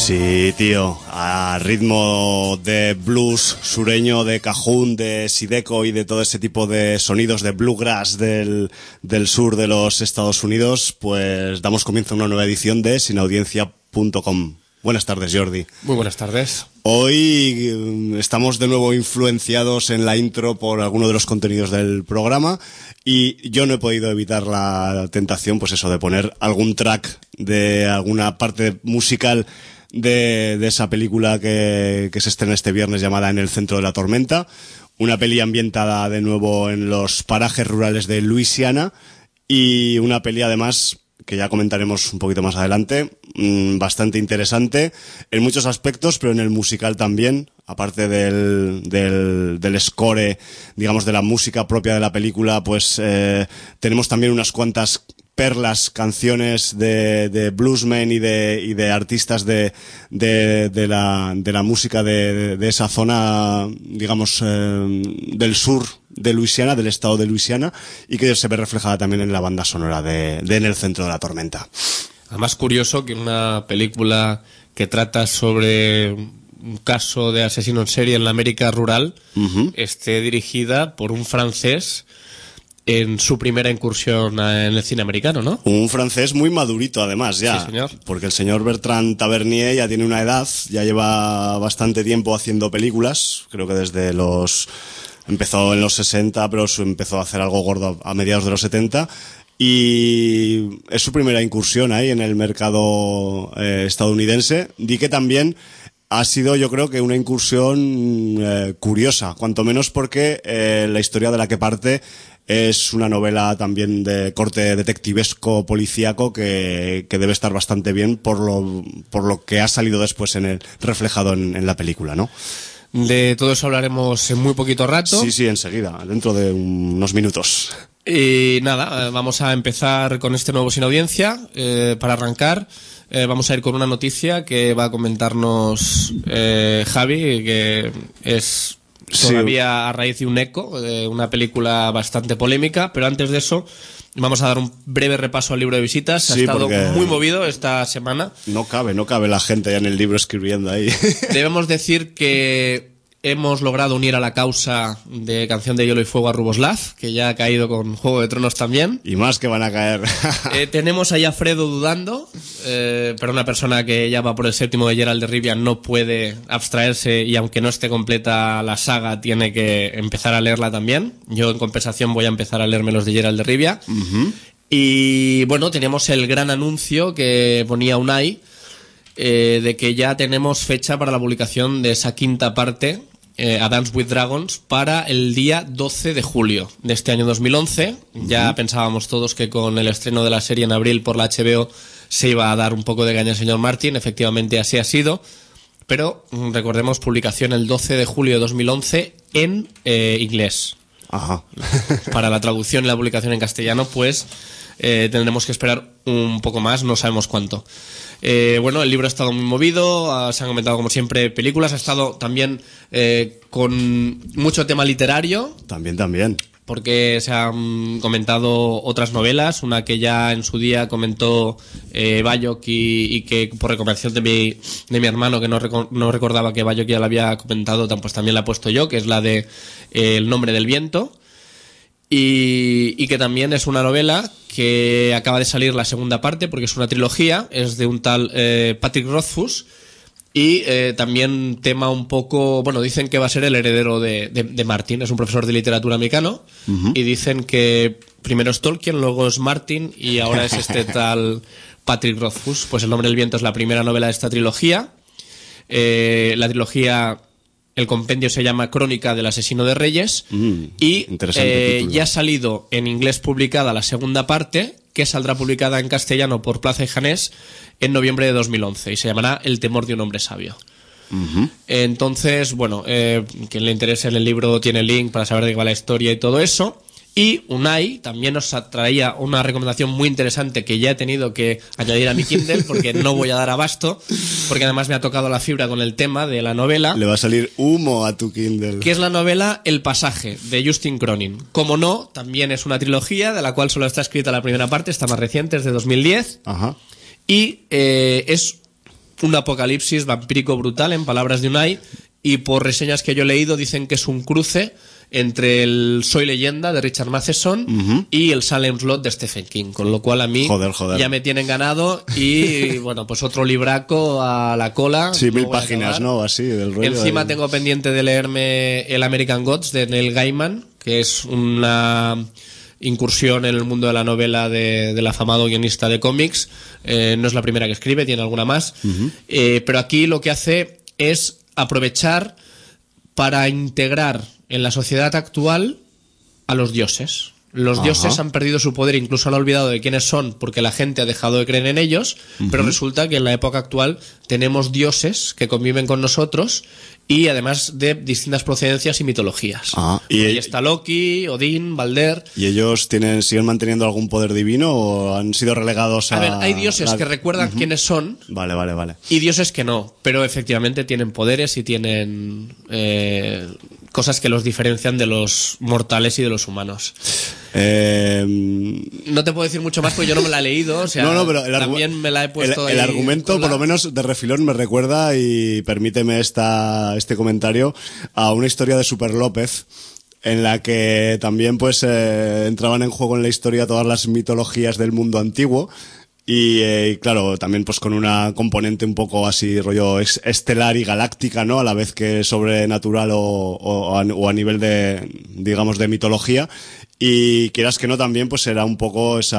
Sí, tío, a ritmo de blues sureño, de cajún, de sideco y de todo ese tipo de sonidos de bluegrass del sur de los Estados Unidos, pues damos comienzo a una nueva edición de sinaudiencia.com. Buenas tardes, Jordi. Muy buenas tardes. Hoy estamos de nuevo influenciados en la intro por alguno de los contenidos del programa y yo no he podido evitar la tentación, pues eso, de poner algún track de alguna parte musical de esa película que se estrena este viernes llamada En el centro de la tormenta, una peli ambientada de nuevo en los parajes rurales de Luisiana y una peli además que ya comentaremos un poquito más adelante, bastante interesante en muchos aspectos, pero en el musical también, aparte del score, digamos, de la música propia de la película, pues tenemos también unas cuantas perlas, canciones de bluesmen y de artistas de la música de esa zona, digamos, del sur de Luisiana, del estado de Luisiana, y que se ve reflejada también en la banda sonora de En el centro de la tormenta. Además, curioso que una película que trata sobre un caso de asesino en serie en la América rural esté dirigida por un francés en su primera incursión en el cine americano, ¿no? Un francés muy madurito, además, ya. Sí, señor. Porque el señor Bertrand Tavernier ya tiene una edad, ya lleva bastante tiempo haciendo películas, creo que empezó en los 60, pero empezó a hacer algo gordo a mediados de los 70, y es su primera incursión ahí en el mercado estadounidense. Di que también ha sido, yo creo, que una incursión curiosa, cuanto menos porque la historia de la que parte es una novela también de corte detectivesco policíaco que debe estar bastante bien por lo que ha salido después reflejado en la película, ¿no? De todo eso hablaremos en muy poquito rato. Sí, enseguida, dentro de unos minutos. Y nada, vamos a empezar con este nuevo Sin Audiencia. Para arrancar, vamos a ir con una noticia que va a comentarnos Javi, que es todavía a raíz de un eco, una película bastante polémica, pero antes de eso vamos a dar un breve repaso al libro de visitas. Ha estado muy movido esta semana. No cabe la gente ya en el libro escribiendo ahí. Debemos decir que hemos logrado unir a la causa de Canción de Hielo y Fuego a Ruboslav, que ya ha caído con Juego de Tronos también. Y más que van a caer. Tenemos ahí a Fredo dudando, pero una persona que ya va por el séptimo de Geralt de Rivia no puede abstraerse, y aunque no esté completa la saga, tiene que empezar a leerla también. Yo, en compensación, voy a empezar a leerme los de Geralt de Rivia. Y bueno, tenemos el gran anuncio que ponía Unai, de que ya tenemos fecha para la publicación de esa quinta parte, A Dance with Dragons, para el día 12 de julio de este año 2011. Ya pensábamos todos que con el estreno de la serie en abril por la HBO se iba a dar un poco de caña al señor Martin. Efectivamente así ha sido, pero recordemos, publicación el 12 de julio de 2011 en inglés. Ajá. Para la traducción y la publicación en castellano, pues tendremos que esperar un poco más, no sabemos cuánto. Bueno, el libro ha estado muy movido, se han comentado como siempre películas, ha estado también con mucho tema literario. También. Porque se han comentado otras novelas, una que ya en su día comentó Bayok y que por recomendación de mi hermano, que no recordaba que Bayok ya la había comentado, pues también la he puesto yo, que es la de El nombre del viento. Y que también es una novela que acaba de salir la segunda parte, porque es una trilogía, es de un tal Patrick Rothfuss, y también tema un poco, bueno, dicen que va a ser el heredero de Martin, es un profesor de literatura americano, y dicen que primero es Tolkien, luego es Martin, y ahora es este tal Patrick Rothfuss. Pues El nombre del viento es la primera novela de esta trilogía. La trilogía, el compendio se llama Crónica del asesino de reyes, y ya ha salido en inglés publicada la segunda parte, que saldrá publicada en castellano por Plaza y Janés en noviembre de 2011, y se llamará El temor de un hombre sabio. Entonces, bueno, quien le interese en el libro tiene el link para saber de qué va la historia y todo eso. Y Unai también nos traía una recomendación muy interesante que ya he tenido que añadir a mi Kindle porque no voy a dar abasto, porque además me ha tocado la fibra con el tema de la novela. Le va a salir humo a tu Kindle. Que es la novela El pasaje, de Justin Cronin. Como no, también es una trilogía de la cual solo está escrita la primera parte, está más reciente, es de 2010. Ajá. Y es un apocalipsis vampírico brutal, en palabras de Unai, y por reseñas que yo he leído dicen que es un cruce entre el Soy Leyenda de Richard Matheson y el Salem Slot de Stephen King, con lo cual a mí Joder. ya me tienen ganado y bueno, pues otro libraco a la cola. Sí, 1000 páginas, ¿no? Así, del rollo. Encima tengo pendiente de leerme el American Gods de Neil Gaiman, que es una incursión en el mundo de la novela del afamado guionista de cómics. No es la primera que escribe, tiene alguna más. Pero aquí lo que hace es aprovechar para integrar en la sociedad actual a los dioses. Los dioses han perdido su poder, incluso han olvidado de quiénes son porque la gente ha dejado de creer en ellos, pero resulta que en la época actual tenemos dioses que conviven con nosotros y además de distintas procedencias y mitologías. Y ahí está Loki, Odín, Balder. ¿Y ellos siguen manteniendo algún poder divino o han sido relegados a...? A ver, hay dioses que recuerdan quiénes son. Vale. Y dioses que no, pero efectivamente tienen poderes y tienen cosas que los diferencian de los mortales y de los humanos. No te puedo decir mucho más porque yo no me la he leído, o sea, no, pero también me la he puesto el ahí argumento, por lo menos de refilón, me recuerda, y permíteme este comentario, a una historia de Super López, en la que también pues entraban en juego en la historia todas las mitologías del mundo antiguo. Y claro, también pues con una componente un poco así rollo estelar y galáctica, ¿no? A la vez que sobrenatural o a nivel de, digamos, de mitología. Y quieras que no, también pues era un poco ese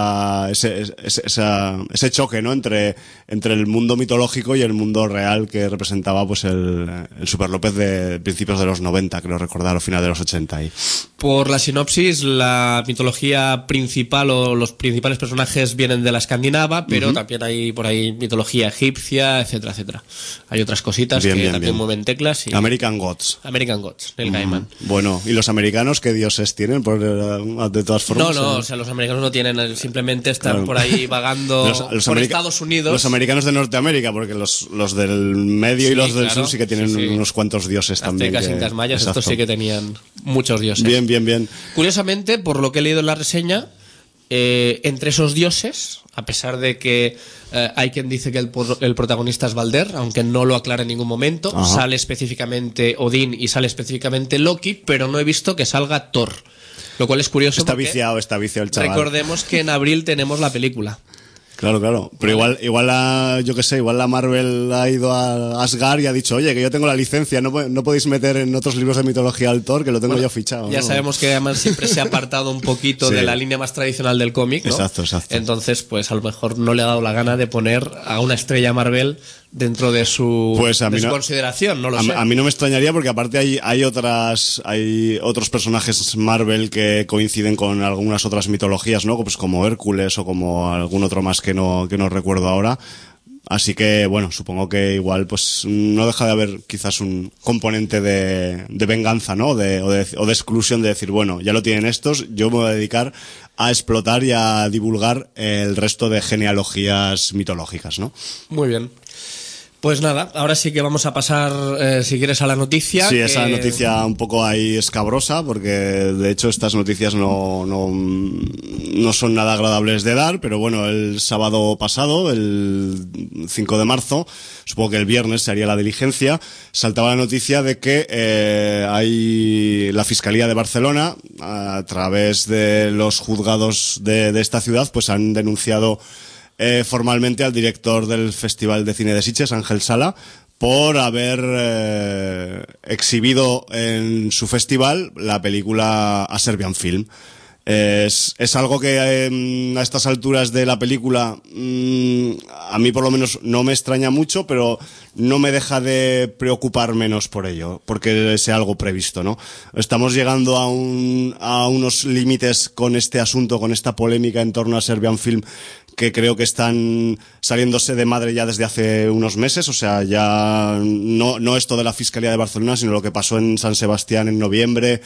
choque, ¿no? Entre el mundo mitológico y el mundo real que representaba pues el Super López de principios de los 90, creo recordar, o final de los 80. Por la sinopsis, la mitología principal o los principales personajes vienen de la escandinava, pero también hay por ahí mitología egipcia, etcétera, etcétera. Hay otras cositas que también mueven teclas. Y... American Gods, Neil Gaiman. Bueno, ¿y los americanos qué dioses tienen? De todas formas. No, o sea, los americanos no tienen, simplemente están por ahí vagando por Estados Unidos. Los americanos de Norteamérica, porque los del medio y los del sur sí que tienen unos cuantos dioses también. Aztecas, incas, mayas, estos sí que tenían muchos dioses. Bien. Curiosamente, por lo que he leído en la reseña, entre esos dioses, a pesar de que hay quien dice que el protagonista es Balder, aunque no lo aclara en ningún momento, sale específicamente Odín y sale específicamente Loki, pero no he visto que salga Thor. Lo cual es curioso. Está viciado el chaval. Recordemos que en abril tenemos la película. Claro. Pero igual la Marvel ha ido a Asgard y ha dicho, oye, que yo tengo la licencia, no podéis meter en otros libros de mitología al Thor, que lo tengo yo fichado. Ya sabemos que además siempre se ha apartado un poquito de la línea más tradicional del cómic, ¿no? Exacto. Entonces, pues a lo mejor no le ha dado la gana de poner a una estrella Marvel dentro de su consideración, no lo sé. A mí no me extrañaría porque aparte hay otros personajes Marvel que coinciden con algunas otras mitologías, ¿no? Pues como Hércules o como algún otro más que no recuerdo ahora. Así que, bueno, supongo que igual pues no deja de haber quizás un componente de venganza, ¿no? O de exclusión, de decir, bueno, ya lo tienen estos, yo me voy a dedicar a explotar y a divulgar el resto de genealogías mitológicas, ¿no? Muy bien. Pues nada, ahora sí que vamos a pasar, si quieres, a la noticia. Sí, esa noticia un poco ahí escabrosa, porque de hecho estas noticias no son nada agradables de dar, pero bueno, el sábado pasado, el 5 de marzo, supongo que el viernes se haría la diligencia, saltaba la noticia de que la Fiscalía de Barcelona, a través de los juzgados de esta ciudad, pues han denunciado formalmente al director del Festival de Cine de Sitges, Ángel Sala, por haber exhibido en su festival la película A Serbian Film. Es algo que a estas alturas de la película a mí por lo menos no me extraña mucho, pero no me deja de preocupar menos por ello, porque sea algo previsto, ¿no? Estamos llegando a unos límites con este asunto, con esta polémica en torno a Serbian Film, que creo que están saliéndose de madre ya desde hace unos meses. O sea, ya no esto de la Fiscalía de Barcelona, sino lo que pasó en San Sebastián en noviembre,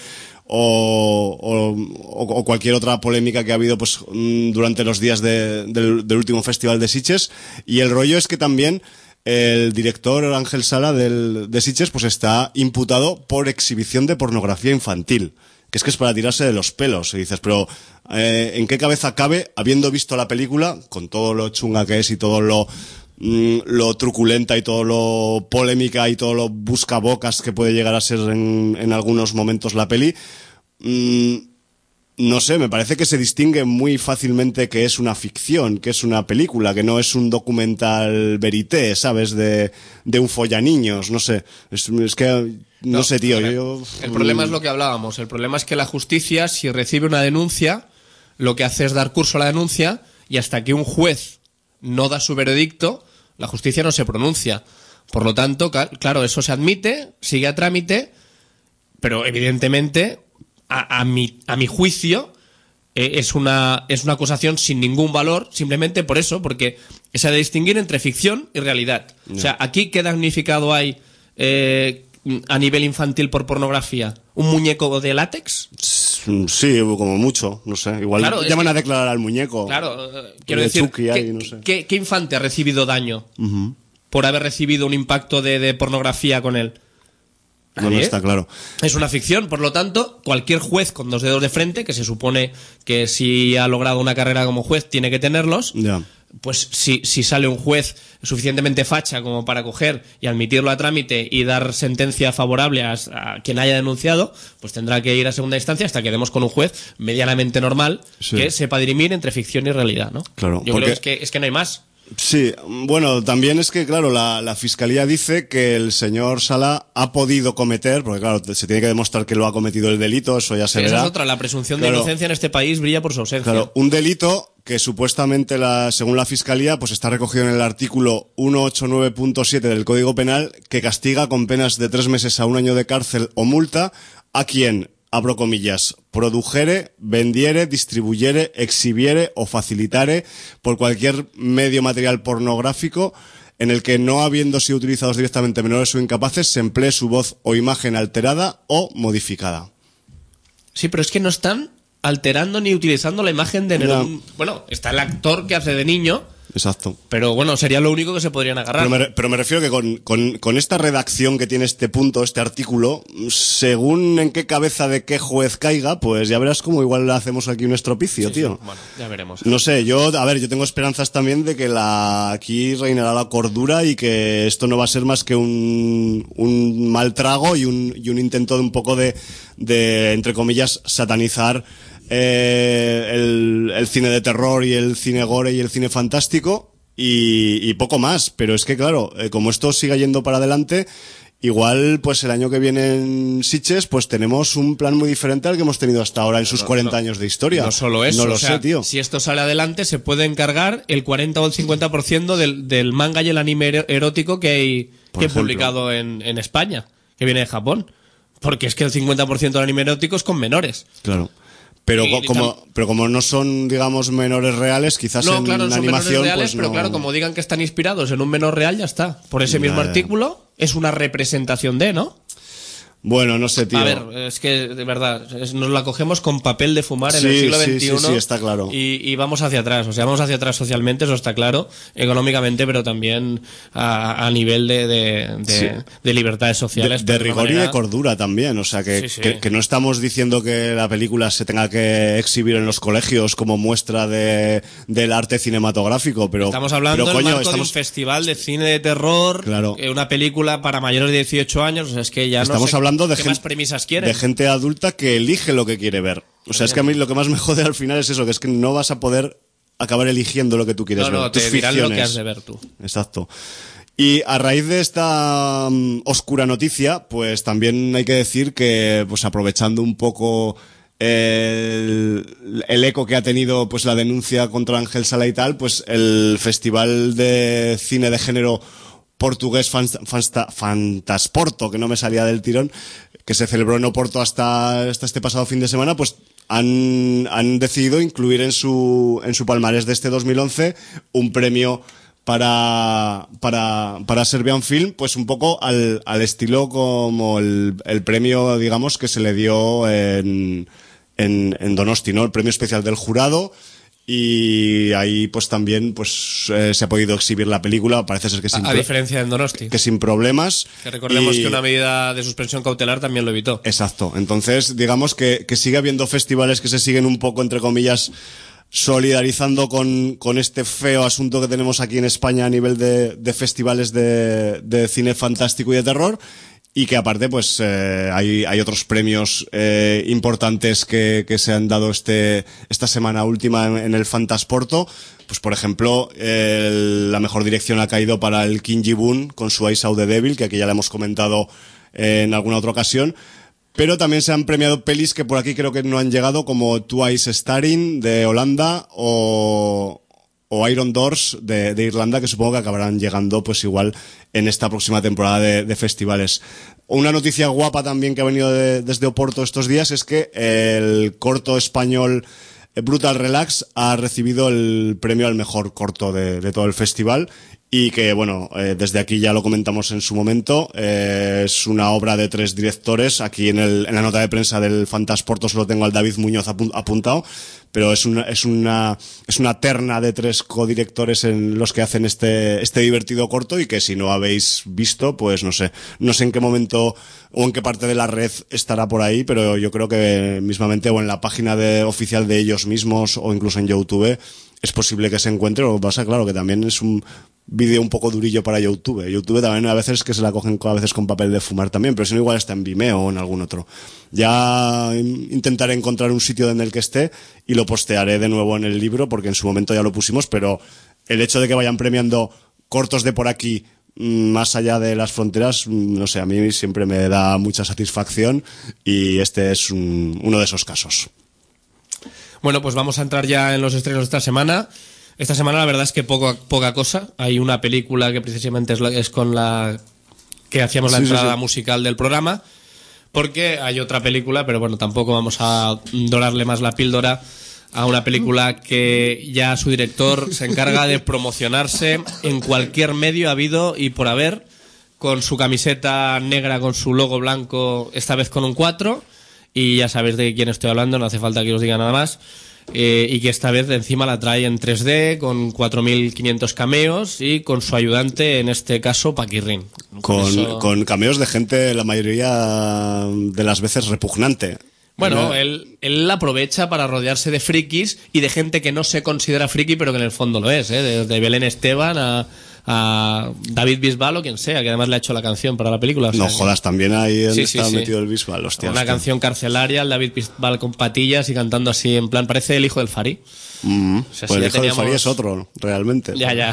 o cualquier otra polémica que ha habido pues durante los días del último festival de Sitges. Y el rollo es que también el director Ángel Sala de Sitges pues está imputado por exhibición de pornografía infantil, que es para tirarse de los pelos. Y dices, pero ¿en qué cabeza cabe, habiendo visto la película, con todo lo chunga que es y todo lo truculenta y todo lo polémica y todo lo buscabocas que puede llegar a ser en algunos momentos la peli. No sé, me parece que se distingue muy fácilmente que es una ficción, que es una película, que no es un documental verité, ¿sabes? De un follaniños, no sé. Es que, no sé, tío. El problema es lo que hablábamos. El problema es que la justicia, si recibe una denuncia, lo que hace es dar curso a la denuncia y hasta que un juez no da su veredicto, la justicia no se pronuncia. Por lo tanto, claro, eso se admite, sigue a trámite, pero evidentemente... A mi juicio es una acusación sin ningún valor, simplemente por eso, porque se ha de distinguir entre ficción y realidad. No. O sea, aquí ¿qué damnificado hay a nivel infantil por pornografía? ¿Un muñeco de látex? Sí, como mucho, no sé. Igual claro, llaman a declarar al muñeco. Claro, quiero decir, no sé. ¿qué infante ha recibido daño por haber recibido un impacto de pornografía con él? No, no está claro. Es una ficción, por lo tanto, cualquier juez con 2 dedos de frente, que se supone que si ha logrado una carrera como juez tiene que tenerlos, pues si sale un juez suficientemente facha como para coger y admitirlo a trámite y dar sentencia favorable a quien haya denunciado, pues tendrá que ir a segunda instancia hasta que demos con un juez medianamente normal que sepa dirimir entre ficción y realidad, ¿no? Claro. Yo creo que es que no hay más. Sí, bueno, también es que, claro, la Fiscalía dice que el señor Sala ha podido cometer, porque claro, se tiene que demostrar que lo ha cometido el delito, eso ya se verá. Esa es otra, la presunción de inocencia en este país brilla por su ausencia. Claro, un delito que supuestamente, según la Fiscalía, pues está recogido en el artículo 189.7 del Código Penal, que castiga con penas de 3 meses a 1 año de cárcel o multa a quien, abro comillas, produjere, vendiere, distribuyere, exhibiere o facilitare por cualquier medio material pornográfico en el que, no habiendo sido utilizados directamente menores o incapaces, se emplee su voz o imagen alterada o modificada. Sí, pero es que no están alterando ni utilizando la imagen de... Bueno, está el actor que hace de niño... Exacto. Pero bueno, sería lo único que se podrían agarrar. Pero me refiero que con esta redacción que tiene este punto, este artículo, según en qué cabeza de qué juez caiga, pues ya verás cómo igual le hacemos aquí un estropicio, tío. Sí, bueno, ya veremos. No sé, yo tengo esperanzas también de que aquí reinará la cordura y que esto no va a ser más que un mal trago y un intento de un poco de entre comillas, satanizar el cine de terror y el cine gore y el cine fantástico y poco más, pero es que claro, como esto siga yendo para adelante, igual pues el año que viene en Sitges pues tenemos un plan muy diferente al que hemos tenido hasta ahora en sus 40 años de historia. No solo eso, no lo sé, tío. Si esto sale adelante se puede encargar el 40 o el 50% del manga y el anime erótico que hay publicado en España, que viene de Japón, porque es que el 50% del anime erótico es con menores. Claro. Pero como no son, digamos, menores reales, quizás no, claro, en son animación menores reales, pues pero no... claro, como digan que están inspirados en un menor real, ya está. Por ese mismo artículo es una representación de, ¿no? Bueno, no sé, tío. A ver, es que, de verdad, nos la cogemos con papel de fumar en el siglo XXI. Sí, está claro. Y vamos hacia atrás. O sea, vamos hacia atrás socialmente, eso está claro, económicamente, pero también a nivel de libertades sociales. De rigor y de cordura también. O sea, que no estamos diciendo que la película se tenga que exhibir en los colegios como muestra del arte cinematográfico, pero... Estamos hablando de un festival de cine de terror, claro. Una película para mayores de 18 años, o sea, es que ya estamos hablando de más premisas quieren. De gente adulta que elige lo que quiere ver. O sea, es que a mí lo que más me jode al final es eso, que es que no vas a poder acabar eligiendo lo que tú quieres ver. No, te dirán lo que has de ver tú. Exacto. Y a raíz de esta oscura noticia, pues también hay que decir que, pues aprovechando un poco el eco que ha tenido pues la denuncia contra Ángel Sala y tal, pues el Festival de Cine de Género portugués Fantasporto, que no me salía del tirón, que se celebró en Oporto hasta este pasado fin de semana, pues han decidido incluir en su palmarés de este 2011 un premio para Serbian Film, pues un poco al estilo como el premio, digamos, que se le dio en Donosti, ¿no? El premio especial del jurado. Y ahí pues también pues se ha podido exhibir la película, parece ser que sin a diferencia de Donosti, que sin problemas, que recordemos que una medida de suspensión cautelar también lo evitó. Exacto. Entonces digamos que sigue habiendo festivales que se siguen un poco entre comillas solidarizando con este feo asunto que tenemos aquí en España a nivel de festivales de cine fantástico y de terror. Y que aparte, pues, hay otros premios importantes que se han dado esta semana última en el Fantasporto. Pues, por ejemplo, la mejor dirección ha caído para el Kim Ji-woon con su I Saw the Devil, que aquí ya le hemos comentado en alguna otra ocasión. Pero también se han premiado pelis que por aquí creo que no han llegado, como Twice Starring de Holanda o Iron Doors de Irlanda, que supongo que acabarán llegando pues igual en esta próxima temporada de festivales. Una noticia guapa también que ha venido desde Oporto estos días es que el corto español Brutal Relax ha recibido el premio al mejor corto de todo el festival. Y que, bueno, desde aquí ya lo comentamos en su momento, es una obra de 3 directores. Aquí en la nota de prensa del Fantasporto solo tengo al David Muñoz apuntado, pero es una terna de 3 codirectores en los que hacen este divertido corto, y que si no habéis visto, pues no sé en qué momento o en qué parte de la red estará por ahí, pero yo creo que mismamente o en la página oficial de ellos mismos o incluso en YouTube es posible que se encuentre. Lo que pasa, claro, que también es un vídeo un poco durillo para YouTube. YouTube también a veces que se la cogen a veces con papel de fumar también, pero si no igual está en Vimeo o en algún otro. Ya intentaré encontrar un sitio en el que esté y lo postearé de nuevo en el libro, porque en su momento ya lo pusimos, pero el hecho de que vayan premiando cortos de por aquí más allá de las fronteras, no sé, a mí siempre me da mucha satisfacción, y este es uno de esos casos. Bueno, pues vamos a entrar ya en los estrenos de esta semana. Esta semana la verdad es que poca cosa. Hay una película que precisamente es con la que hacíamos la entrada musical del programa, porque hay otra película, pero bueno, tampoco vamos a dorarle más la píldora a una película que ya su director se encarga de promocionarse en cualquier medio habido y por haber, con su camiseta negra con su logo blanco, esta vez con un 4, y ya sabéis de quién estoy hablando, no hace falta que os diga nada más. Y que esta vez encima la trae en 3D con 4.500 cameos y con su ayudante, en este caso Paquirrín. Con cameos de gente la mayoría de las veces repugnante. Bueno, él aprovecha para rodearse de frikis y de gente que no se considera friki pero que en el fondo lo es, desde Belén Esteban a David Bisbal o quien sea, que además le ha hecho la canción para la película. No jodas, también ahí está sí. metido el Bisbal, hostia. Una canción carcelaria, el David Bisbal con patillas y cantando así, en plan, parece el hijo del Fari. O sea, pues el hijo del Fari es otro, realmente. Ya.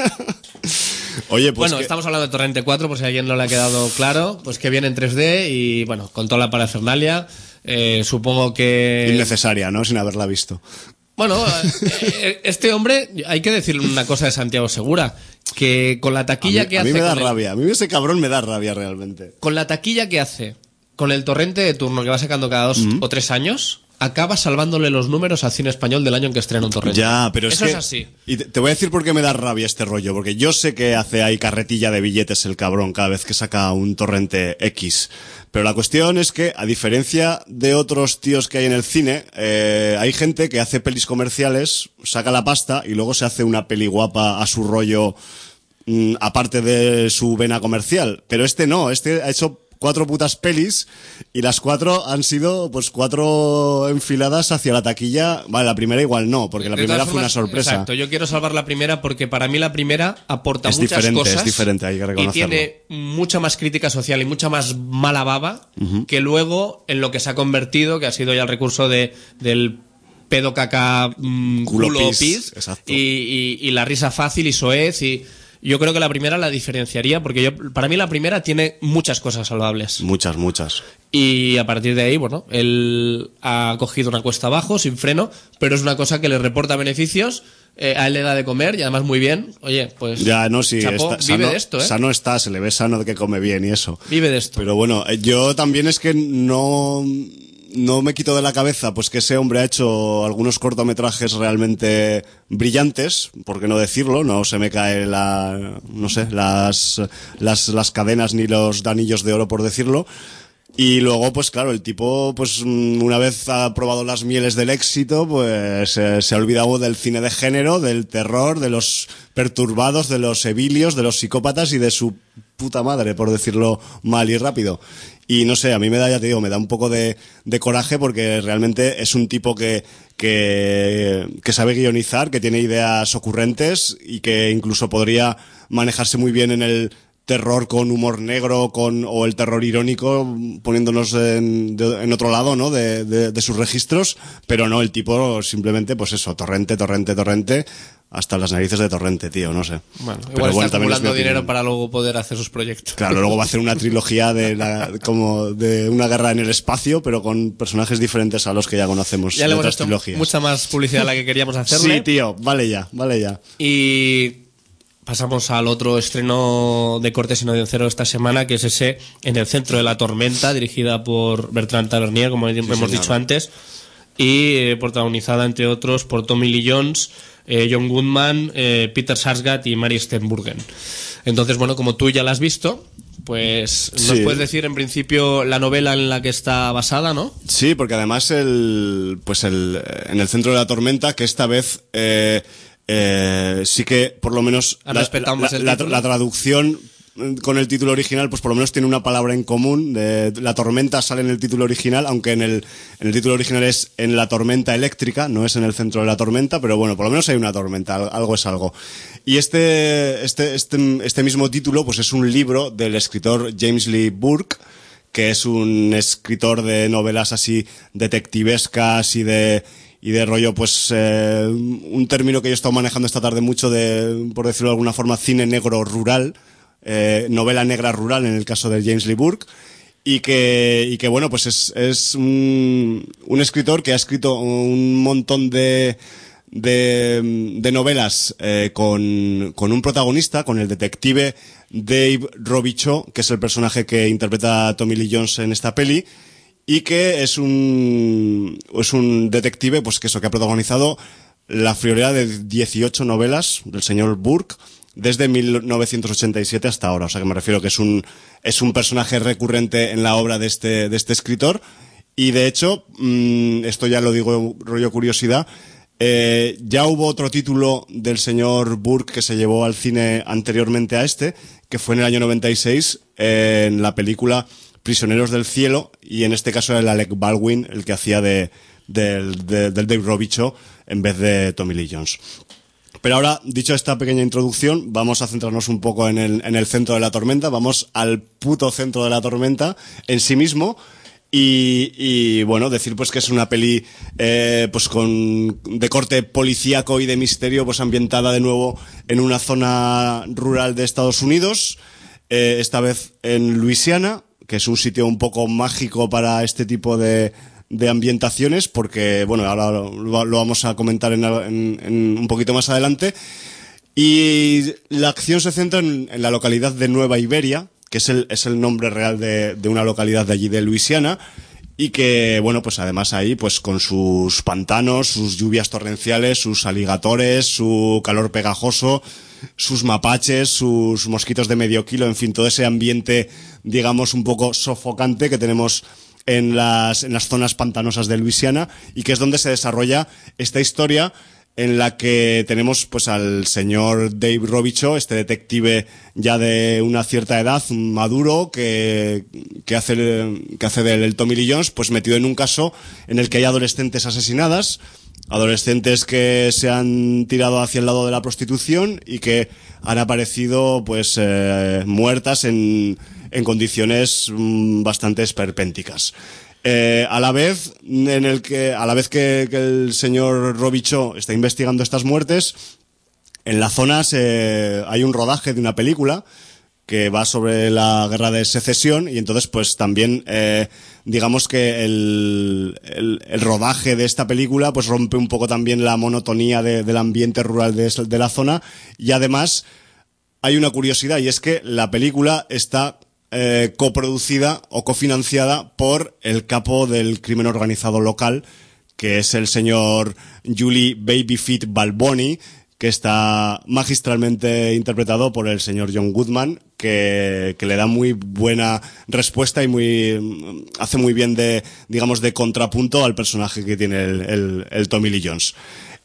Oye, pues bueno, estamos hablando de Torrente 4, por si a alguien no le ha quedado claro, pues que viene en 3D y, bueno, con toda la parafernalia, supongo que... innecesaria, ¿no? Sin haberla visto. Bueno, este hombre, hay que decirle una cosa de Santiago Segura, que con la taquilla que hace... A mí me da rabia, a mí ese cabrón me da rabia realmente. Con la taquilla que hace, con el Torrente de turno que va sacando cada 2 o 3 años, acaba salvándole los números al cine español del año en que estrena un Torrente. Ya, pero eso es así. Y te voy a decir por qué me da rabia este rollo, porque yo sé que hace ahí carretilla de billetes el cabrón cada vez que saca un Torrente X. Pero la cuestión es que, a diferencia de otros tíos que hay en el cine, hay gente que hace pelis comerciales, saca la pasta y luego se hace una peli guapa a su rollo, aparte de su vena comercial. Pero este no, este ha hecho 4 putas pelis y las 4 han sido pues 4 enfiladas hacia la taquilla. Vale, la primera igual no, porque la primera fue una sorpresa. Exacto, yo quiero salvar la primera porque para mí la primera aporta muchas cosas. Es diferente, hay que reconocerlo. Y tiene mucha más crítica social y mucha más mala baba que luego en lo que se ha convertido, que ha sido ya el recurso del pedo caca culo pis y la risa fácil y soez y... Yo creo que la primera la diferenciaría porque para mí la primera tiene muchas cosas salvables. Muchas. Y a partir de ahí, bueno, él ha cogido una cuesta abajo, sin freno, pero es una cosa que le reporta beneficios, a él le da de comer y además muy bien. Oye, pues ya, no, sí, chapó, vive de esto, Sano está, se le ve sano de que come bien y eso. Vive de esto. Pero bueno, yo también es que no me quito de la cabeza pues que ese hombre ha hecho algunos cortometrajes realmente brillantes, por qué no decirlo, no se me cae las cadenas ni los anillos de oro por decirlo. Y luego, pues claro, el tipo, pues una vez ha probado las mieles del éxito, pues se ha olvidado del cine de género, del terror, de los perturbados, de los evilios, de los psicópatas y de su puta madre, por decirlo mal y rápido. Y no sé, a mí me da un poco de coraje porque realmente es un tipo que que sabe guionizar, que tiene ideas ocurrentes y que incluso podría manejarse muy bien en el terror con humor negro o el terror irónico, poniéndonos en otro lado, ¿no? de sus registros, pero no, el tipo simplemente, pues eso, torrente, hasta las narices de Torrente, tío, no sé. Bueno, pero igual está también acumulando dinero para luego poder hacer sus proyectos. Claro, luego va a hacer una trilogía como de una guerra en el espacio, pero con personajes diferentes a los que ya conocemos. Ya le hemos hecho trilogías. Mucha más publicidad a la que queríamos hacerle. Sí, tío, vale ya. Y pasamos al otro estreno de Corte Sin Audiencero esta semana, que es ese En el centro de la tormenta, dirigida por Bertrand Tavernier, como hemos dicho antes, y protagonizada, entre otros, por Tommy Lee Jones, John Goodman, Peter Sarsgaard y Mary Steenburgen. Entonces, bueno, como tú ya la has visto, pues nos puedes decir en principio la novela en la que está basada, ¿no? Sí, porque además En el centro de la tormenta, que esta vez sí que por lo menos la traducción con el título original, pues por lo menos tiene una palabra en común. La tormenta sale en el título original, aunque en el título original es En la tormenta eléctrica, no es En el centro de la tormenta, pero bueno, por lo menos hay una tormenta, algo es algo. Y este mismo título, pues es un libro del escritor James Lee Burke, que es un escritor de novelas así detectivescas y de rollo, pues un término que yo he estado manejando esta tarde mucho, por decirlo de alguna forma, cine negro rural, novela negra rural en el caso de James Lee Burke, y que bueno, pues es un escritor que ha escrito un montón de novelas con un protagonista, con el detective Dave Robichaud, que es el personaje que interpreta a Tommy Lee Jones en esta peli, y que es un detective, pues que ha protagonizado la friolera de 18 novelas del señor Burke desde 1987 hasta ahora. O sea que me refiero que es un personaje recurrente en la obra de este escritor. Y de hecho, esto ya lo digo rollo curiosidad, ya hubo otro título del señor Burke que se llevó al cine anteriormente a este, que fue en el año 96 en la película Prisioneros del Cielo, y en este caso era el Alec Baldwin el que hacía del Dave Robichaud en vez de Tommy Lee Jones. Pero ahora, dicho esta pequeña introducción, vamos a centrarnos un poco en el centro de la tormenta, vamos al puto centro de la tormenta en sí mismo. Y bueno, decir pues que es una peli pues de corte policíaco y de misterio, pues ambientada de nuevo en una zona rural de Estados Unidos, esta vez en Luisiana, que es un sitio un poco mágico para este tipo de ambientaciones, porque bueno, ahora lo vamos a comentar en un poquito más adelante. Y la acción se centra en la localidad de Nueva Iberia, que es el nombre real de una localidad de allí de Luisiana, y que, bueno, pues además ahí, pues con sus pantanos, sus lluvias torrenciales, sus aligatores, su calor pegajoso, sus mapaches, sus mosquitos de medio kilo, en fin, todo ese ambiente, digamos, un poco sofocante que tenemos en las zonas pantanosas de Luisiana, y que es donde se desarrolla esta historia en la que tenemos pues al señor Dave Robichaud, este detective ya de una cierta edad, maduro, que hace del Tommy Lee Jones, pues metido en un caso en el que hay adolescentes asesinadas, adolescentes que se han tirado hacia el lado de la prostitución y que han aparecido pues muertas en condiciones bastante esperpénticas. A la vez que el señor Robichaud está investigando estas muertes, en la zona hay un rodaje de una película que va sobre la guerra de secesión, y entonces pues también digamos que el rodaje de esta película pues rompe un poco también la monotonía del ambiente rural de la zona. Y además hay una curiosidad, y es que la película está coproducida o cofinanciada por el capo del crimen organizado local, que es el señor Julie Babyfeet Balboni, que está magistralmente interpretado por el señor John Goodman, que le da muy buena respuesta y hace muy bien de contrapunto al personaje que tiene el Tommy Lee Jones.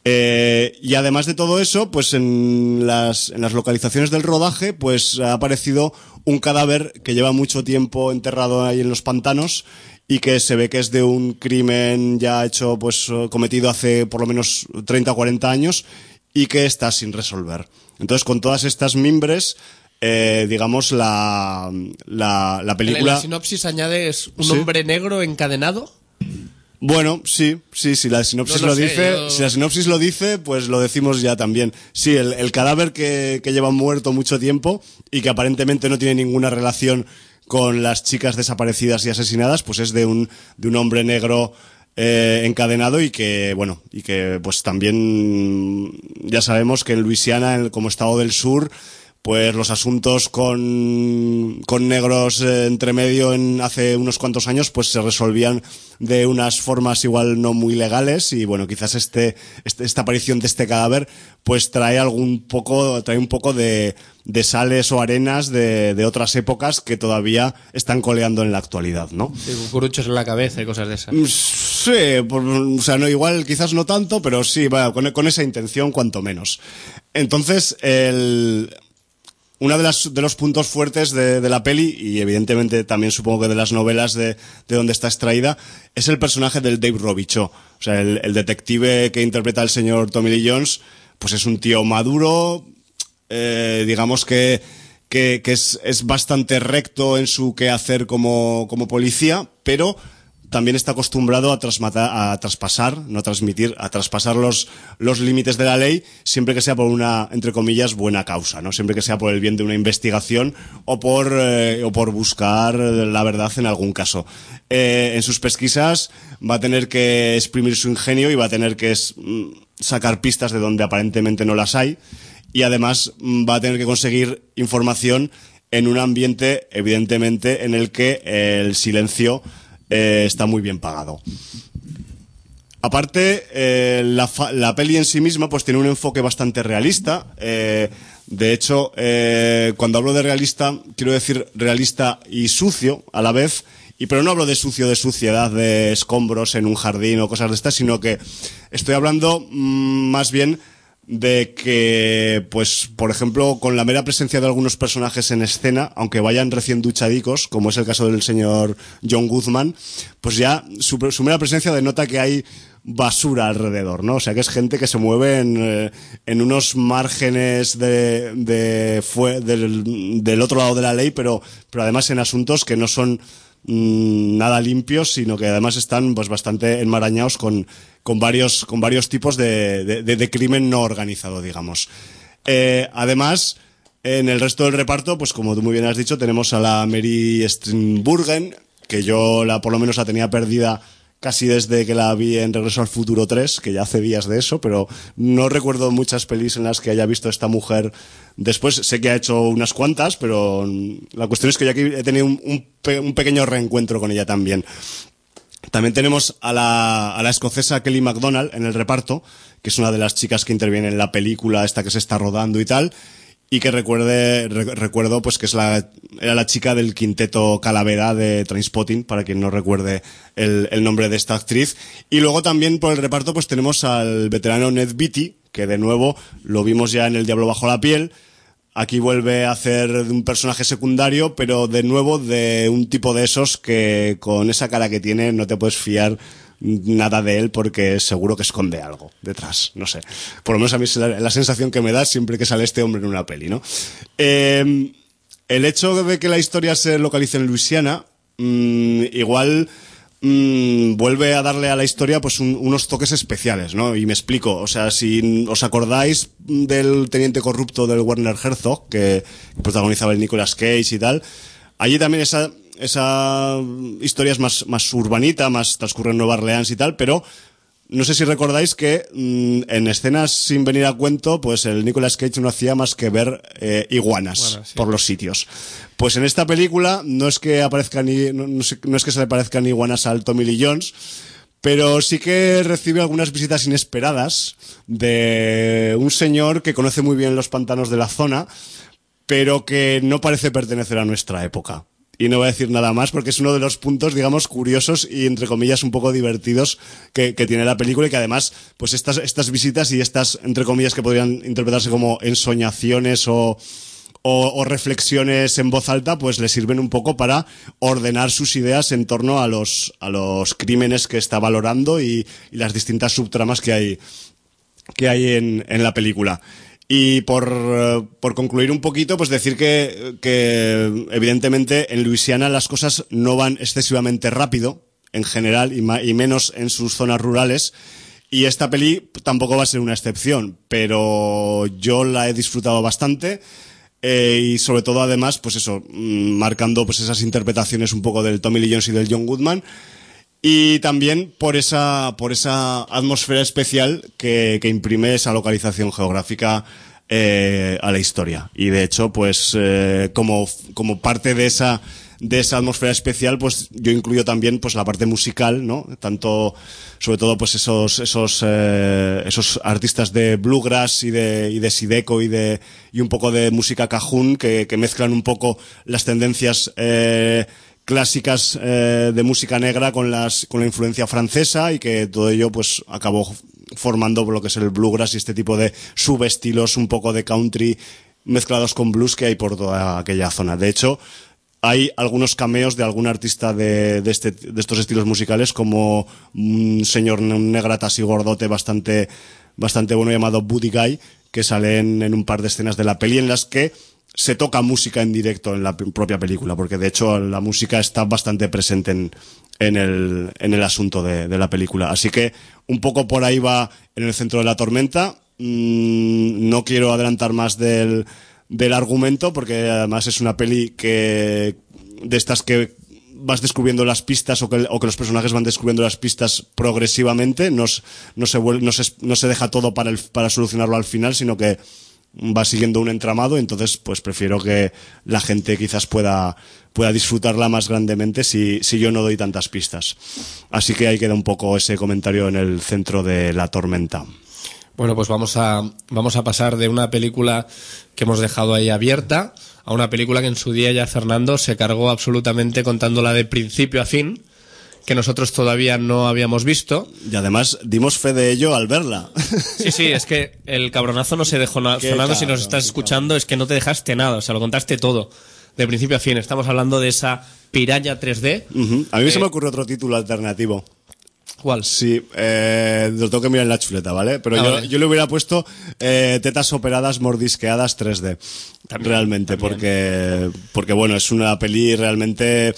Y además de todo eso, pues en las localizaciones del rodaje, pues ha aparecido un cadáver que lleva mucho tiempo enterrado ahí en los pantanos y que se ve que es de un crimen ya hecho, pues cometido hace por lo menos 30 o 40 años y que está sin resolver. Entonces, con todas estas mimbres, digamos, la película... En la sinopsis añades un hombre negro encadenado. Bueno, sí, la sinopsis No lo sé, dice, yo... si la sinopsis lo dice, pues lo decimos ya también. Sí, el cadáver que lleva muerto mucho tiempo y que aparentemente no tiene ninguna relación con las chicas desaparecidas y asesinadas, pues es de un hombre negro encadenado y que pues también ya sabemos que en Luisiana, como estado del sur, pues los asuntos con negros entre medio hace unos cuantos años pues se resolvían de unas formas igual no muy legales y bueno, quizás esta aparición de este cadáver pues trae un poco de sales o arenas de otras épocas que todavía están coleando en la actualidad, ¿no? Sí, cucuruchos en la cabeza y cosas de esas. Sí, o sea, no, igual quizás no tanto, pero sí, con esa intención cuanto menos. Entonces, uno de los puntos fuertes de la peli, y evidentemente también supongo que de las novelas de donde está extraída, es el personaje del Dave Robichaud. O sea, el detective que interpreta el señor Tommy Lee Jones, pues es un tío maduro, digamos que es bastante recto en su quehacer como policía, pero también está acostumbrado a traspasar los límites de la ley, siempre que sea por una, entre comillas, buena causa, ¿no? Siempre que sea por el bien de una investigación o por buscar la verdad en algún caso. En sus pesquisas va a tener que exprimir su ingenio y va a tener que sacar pistas de donde aparentemente no las hay, y además va a tener que conseguir información en un ambiente, evidentemente, en el que el silencio está muy bien pagado. Aparte, la peli en sí misma pues tiene un enfoque bastante realista. De hecho, cuando hablo de realista, quiero decir realista y sucio a la vez. Pero no hablo de sucio, de suciedad, de escombros en un jardín o cosas de estas, sino que estoy hablando más bien de que, pues, por ejemplo, con la mera presencia de algunos personajes en escena, aunque vayan recién duchadicos, como es el caso del señor John Goodman, pues ya su mera presencia denota que hay basura alrededor, ¿no? O sea, que es gente que se mueve en unos márgenes del otro lado de la ley, pero además en asuntos que no son nada limpios, sino que además están pues bastante enmarañados con varios tipos de crimen no organizado, digamos. Además, en el resto del reparto, pues como tú muy bien has dicho, tenemos a la Mary Steenburgen, que yo por lo menos la tenía perdida casi desde que la vi en Regreso al Futuro 3, que ya hace días de eso, pero no recuerdo muchas pelis en las que haya visto a esta mujer. Después sé que ha hecho unas cuantas, pero la cuestión es que yo aquí he tenido un pequeño reencuentro con ella también. También tenemos a la escocesa Kelly MacDonald en el reparto, que es una de las chicas que interviene en la película esta que se está rodando y tal, y que recuerdo pues que era la chica del quinteto Calavera de Trainspotting, para quien no recuerde el nombre de esta actriz. Y luego también por el reparto pues tenemos al veterano Ned Beatty, que de nuevo lo vimos ya en El Diablo bajo la piel. Aquí vuelve a hacer de un personaje secundario, pero de nuevo de un tipo de esos que con esa cara que tiene no te puedes fiar nada de él porque seguro que esconde algo detrás, no sé. Por lo menos a mí es la sensación que me da siempre que sale este hombre en una peli, ¿no? El hecho de que la historia se localice en Luisiana, igual vuelve a darle a la historia pues unos toques especiales, ¿no? Y me explico, o sea, si os acordáis del teniente corrupto del Werner Herzog que protagonizaba el Nicolas Cage y tal, allí también esa historia es más urbanita, más transcurre en Nueva Orleans y tal, pero no sé si recordáis que en escenas sin venir a cuento, pues el Nicolas Cage no hacía más que ver iguanas por los sitios. Pues en esta película no es que aparezcan no es que se le parezcan iguanas al Tommy Lee Jones, pero sí que recibe algunas visitas inesperadas de un señor que conoce muy bien los pantanos de la zona, pero que no parece pertenecer a nuestra época. y no voy a decir nada más porque es uno de los puntos, digamos, curiosos y entre comillas un poco divertidos que tiene la película, y que además pues estas visitas y estas entre comillas que podrían interpretarse como ensoñaciones o reflexiones en voz alta, pues le sirven un poco para ordenar sus ideas en torno a los crímenes que está valorando y las distintas subtramas que hay en la película. Y por concluir un poquito, pues decir que evidentemente en Luisiana las cosas no van excesivamente rápido en general y menos en sus zonas rurales, y esta peli tampoco va a ser una excepción, pero yo la he disfrutado bastante. Y sobre todo además pues eso, marcando pues esas interpretaciones un poco del Tommy Lee Jones y del John Goodman, y también por esa atmósfera especial que imprime esa localización geográfica a la historia. Y de hecho pues como parte de esa atmósfera especial, pues yo incluyo también pues la parte musical, ¿no? Tanto, sobre todo pues esos artistas de bluegrass y de sideco y un poco de música cajún que mezclan un poco las tendencias clásicas de música negra con la influencia francesa, y que todo ello pues acabó formando lo que es el bluegrass y este tipo de subestilos un poco de country mezclados con blues que hay por toda aquella zona. De hecho, hay algunos cameos de algún artista de estos estilos musicales, como un señor negratas y gordote bastante bueno llamado Buddy Guy, que sale en un par de escenas de la peli en las que se toca música en directo en la propia película, porque de hecho la música está bastante presente en el asunto de la película. Así que un poco por ahí va En el centro de la tormenta. No quiero adelantar más del argumento, porque además es una peli de estas que vas descubriendo las pistas o que los personajes van descubriendo las pistas progresivamente. No se deja todo para solucionarlo al final, sino que va siguiendo un entramado. Entonces pues prefiero que la gente quizás pueda disfrutarla más grandemente si yo no doy tantas pistas. Así que ahí queda un poco ese comentario En el centro de la tormenta. Bueno, pues vamos a pasar de una película que hemos dejado ahí abierta a una película que en su día ya Fernando se cargó absolutamente contándola de principio a fin, que nosotros todavía no habíamos visto. Y además dimos fe de ello al verla. Sí, es que el cabronazo no se dejó nada. Fernando, si nos estás escuchando, es que no te dejaste nada, o sea, lo contaste todo, de principio a fin. Estamos hablando de esa Piraña 3D. Uh-huh. A mí se me ocurre otro título alternativo. ¿Cuál? Sí, lo tengo que mirar en la chuleta, ¿vale? Pero vale. yo le hubiera puesto tetas operadas mordisqueadas 3D. También, realmente, también. Porque bueno, es una peli realmente,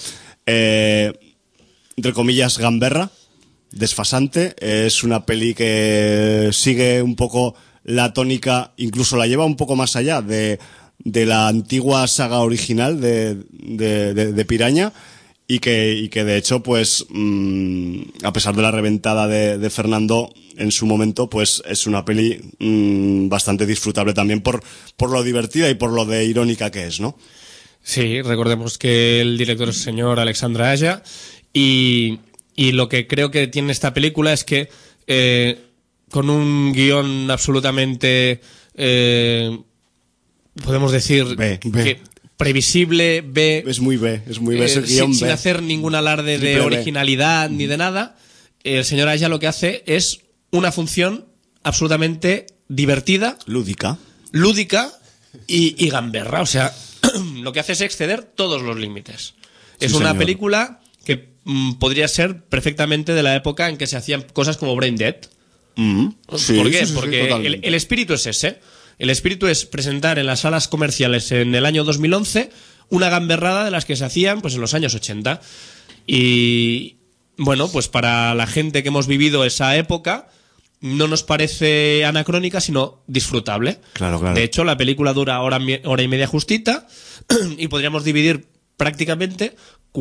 entre comillas, gamberra, desfasante. Es una peli que sigue un poco la tónica, incluso la lleva un poco más allá de la antigua saga original de Piraña. Y que de hecho, pues, a pesar de la reventada de Fernando en su momento, pues es una peli bastante disfrutable también por lo divertida y por lo de irónica que es, ¿no? Sí, recordemos que el director es el señor Alexandre Aja, y lo que creo que tiene esta película es que con un guión absolutamente, podemos decir, que previsible, es muy B, es el guión sin B. hacer ningún alarde de originalidad ni de nada. El señor Aya lo que hace es una función absolutamente divertida, lúdica y gamberra. O sea, lo que hace es exceder todos los límites. Es sí, una señor. película que podría ser perfectamente de la época en que se hacían cosas como Brain Dead. Sí, ¿Por qué? sí, Porque el espíritu es ese. El espíritu es presentar en las salas comerciales en el año 2011 una gamberrada de las que se hacían pues en los años 80. Y bueno, pues para la gente que hemos vivido esa época no nos parece anacrónica, sino disfrutable. Claro. De hecho, la película dura hora y media justita y podríamos dividir prácticamente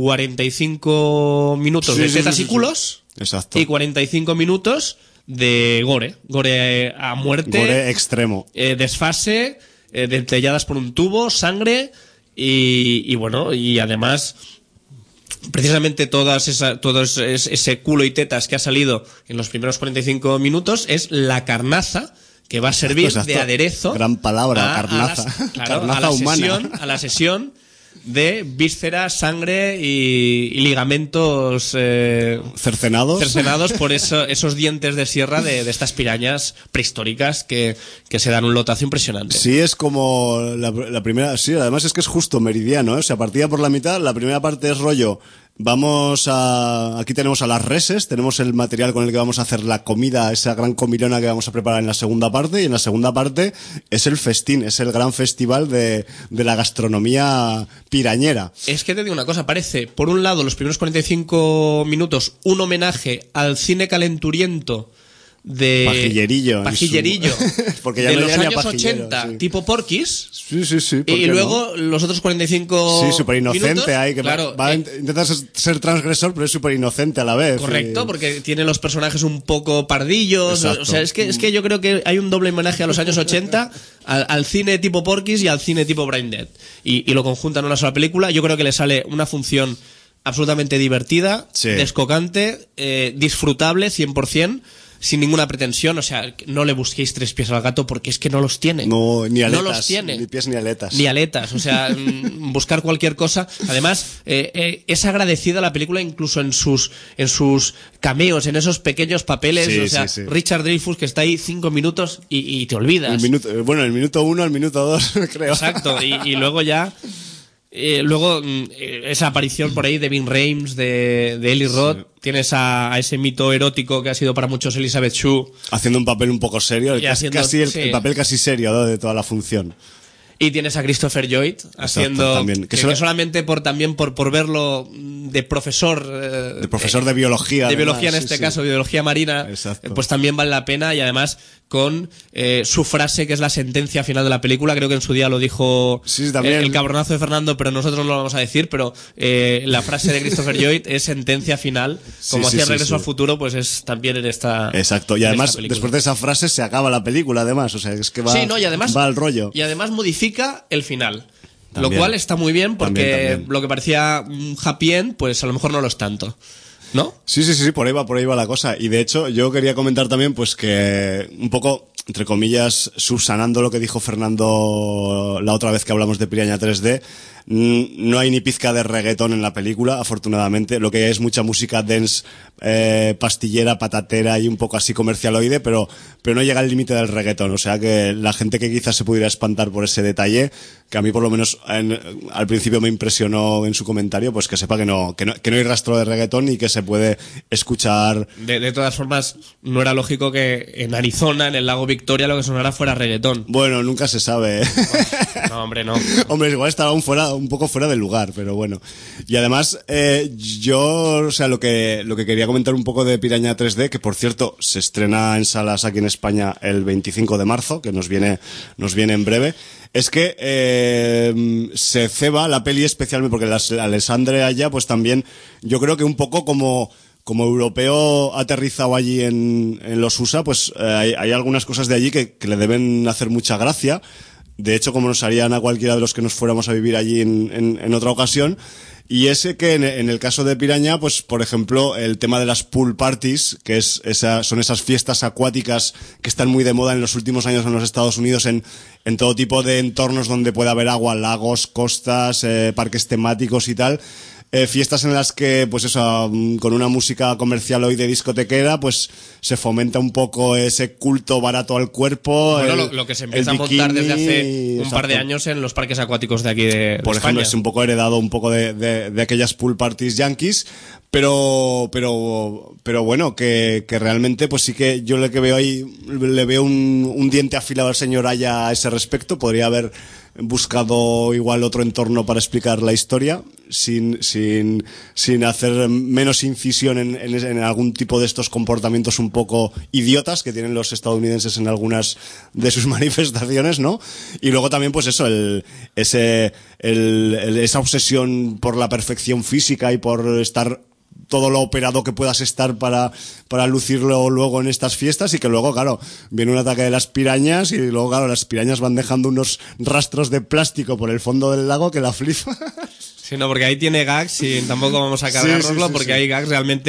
45 minutos de tetas y culos. Exacto. Y 45 minutos de gore a muerte, gore extremo, desfase, dentelladas por un tubo, sangre y bueno, y además precisamente todo ese culo y tetas que ha salido en los primeros 45 minutos es la carnaza que va a servir de aderezo. Gran palabra, carnaza. Carnaza humana. A la sesión de vísceras, sangre y ligamentos cercenados por esos dientes de sierra de estas pirañas prehistóricas que se dan un lotazo impresionante. Sí, es como la primera... Sí, además es que es justo meridiano, ¿eh? O sea, partida por la mitad, la primera parte es rollo... Aquí tenemos a las reses, tenemos el material con el que vamos a hacer la comida, esa gran comilona que vamos a preparar en la segunda parte, y en la segunda parte es el festín, es el gran festival de la gastronomía pirañera. Es que te digo una cosa, parece, por un lado, los primeros 45 minutos, un homenaje al cine calenturiento de pajillerillo porque ya de no los años 80, sí. Tipo Porky's, sí, y luego no? Los otros 45 sí, súper inocente minutos, ahí, que claro, intenta ser transgresor, pero es súper inocente a la vez. Correcto, porque tiene los personajes un poco pardillos. Exacto. O sea, es que yo creo que hay un doble homenaje a los años 80 al cine tipo Porky's y al cine tipo Brain Dead, y lo conjuntan en una sola película. Yo creo que le sale una función absolutamente divertida, sí. Descocante, disfrutable 100%, sin ninguna pretensión. O sea, no le busquéis tres pies al gato, porque es que no los tiene. No, ni aletas. No los tiene. Ni pies ni aletas. Ni aletas. O sea, buscar cualquier cosa. Además, es agradecida la película incluso en sus cameos, en esos pequeños papeles. Sí, o sea, sí. Richard Dreyfuss, que está ahí 5 minutos y te olvidas. El minuto 1 al minuto 2, creo. Exacto. Y luego ya... esa aparición por ahí de Ving Rhames, de Eli Roth, sí. Tienes a ese mito erótico que ha sido para muchos Elizabeth Shue, haciendo un papel un poco serio, el papel casi serio, ¿no?, de toda la función. Y tienes a Christopher Lloyd haciendo también, que solamente por verlo de profesor de biología, de biología en este caso, biología marina, pues también vale la pena. Y además con su frase, que es la sentencia final de la película, creo que en su día lo dijo el cabronazo de Fernando, pero nosotros no lo vamos a decir, pero la frase de Christopher Lloyd es sentencia final, como hacía Regreso al Futuro, pues es también en esta. Exacto, y además después de esa frase se acaba la película, además, o sea, es que va al rollo. Y además modifica el final. También. Lo cual está muy bien, porque también. Lo que parecía un happy end, pues a lo mejor no lo es tanto, ¿no? Sí, por ahí va la cosa. Y de hecho, yo quería comentar también, pues que un poco, entre comillas, subsanando lo que dijo Fernando la otra vez que hablamos de Piraña 3D, no hay ni pizca de reggaetón en la película, afortunadamente. Lo que hay es mucha música dance, pastillera, patatera y un poco así comercialoide, pero no llega al límite del reggaetón. O sea que la gente que quizás se pudiera espantar por ese detalle, que a mí por lo menos al principio me impresionó en su comentario, pues que sepa que no hay rastro de reggaetón y que se puede escuchar. De todas formas, no era lógico que en Arizona, en el lago Victoria, lo que sonara fuera reggaetón. Bueno, nunca se sabe. No, hombre, no. Hombre, igual estaba un poco fuera del lugar, pero bueno. Y además, o sea, lo que quería comentar un poco de Piraña 3D, que por cierto se estrena en salas aquí en España el 25 de marzo, que nos viene en breve, es que se ceba la peli especialmente, porque Alessandre allá, pues también, yo creo que un poco como europeo aterrizado allí en los USA, pues hay algunas cosas de allí que le deben hacer mucha gracia. De hecho, como nos harían a cualquiera de los que nos fuéramos a vivir allí en otra ocasión. Y ese que en el caso de Piraña, pues por ejemplo, el tema de las pool parties, que son esas fiestas acuáticas que están muy de moda en los últimos años en los Estados Unidos, en todo tipo de entornos donde pueda haber agua, lagos, costas, parques temáticos y tal. Fiestas en las que, pues eso, con una música comercial hoy de discotequera, pues se fomenta un poco ese culto barato al cuerpo. Bueno, lo que se empieza a montar desde hace un par de años en los parques acuáticos de aquí de Por España. ejemplo, es un poco heredado un poco de aquellas pool parties yankees, pero bueno, que realmente pues sí que yo le veo un diente afilado al señor Aya a ese respecto. Podría haber buscado igual otro entorno para explicar la historia sin hacer menos incisión en algún tipo de estos comportamientos un poco idiotas que tienen los estadounidenses en algunas de sus manifestaciones, ¿no? Y luego también pues eso, esa obsesión por la perfección física y por estar todo lo operado que puedas estar para lucirlo luego en estas fiestas, y que luego, claro, viene un ataque de las pirañas y luego, claro, las pirañas van dejando unos rastros de plástico por el fondo del lago que la flipa. Sí, no, porque ahí tiene gags y tampoco vamos a cargárnoslo, porque hay gags realmente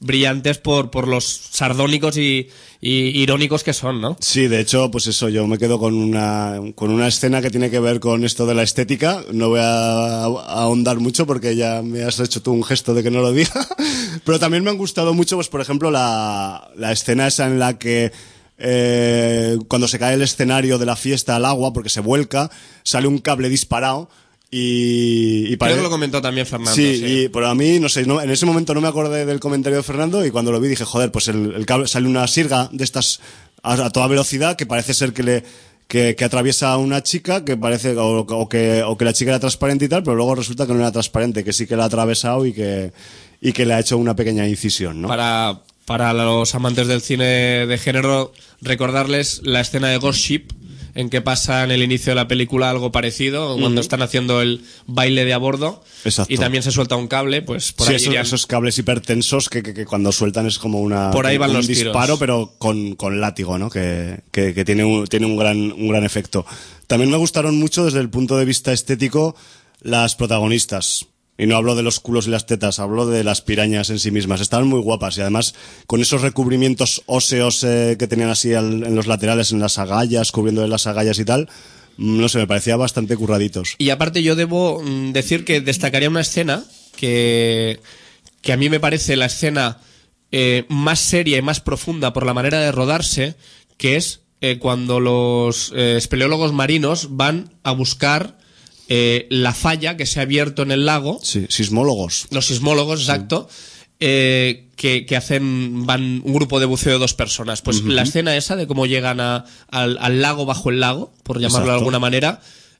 brillantes por los sardónicos y irónicos que son, ¿no? Sí, de hecho, pues eso, yo me quedo con una escena que tiene que ver con esto de la estética. No voy a ahondar mucho porque ya me has hecho tú un gesto de que no lo diga. Pero también me han gustado mucho, pues por ejemplo, la escena esa en la que cuando se cae el escenario de la fiesta al agua, porque se vuelca, sale un cable disparado y creo que lo comentó también Fernando. Sí, pero a mí, no sé, en ese momento no me acordé del comentario de Fernando y cuando lo vi dije, joder, pues el cable, sale una sirga de estas a toda velocidad que parece ser que atraviesa a una chica que parece o que la chica era transparente y tal, pero luego resulta que no era transparente, que sí que la ha atravesado y que le ha hecho una pequeña incisión, ¿no? Para los amantes del cine de género, recordarles la escena de Ghost Ship, en que pasa en el inicio de la película algo parecido, cuando están haciendo el baile de a bordo. Exacto. Y también se suelta un cable, pues por sí, ahí esos cables hipertensos que cuando sueltan es como por ahí van un los disparo, tiros. Pero con látigo, ¿no? Que tiene un gran efecto. También me gustaron mucho desde el punto de vista estético las protagonistas. Y no hablo de los culos y las tetas, hablo de las pirañas en sí mismas. Estaban muy guapas y además con esos recubrimientos óseos que tenían así en los laterales, en las agallas, cubriendo las agallas y tal, no sé, me parecía bastante curraditos. Y aparte yo debo decir que destacaría una escena que a mí me parece la escena más seria y más profunda por la manera de rodarse, que es cuando los espeleólogos marinos van a buscar la falla que se ha abierto en el lago. Sí, sismólogos. Los sismólogos, exacto. Que van un grupo de buceo de 2 personas. Pues la escena esa de cómo llegan al lago bajo el lago, por llamarlo de alguna manera,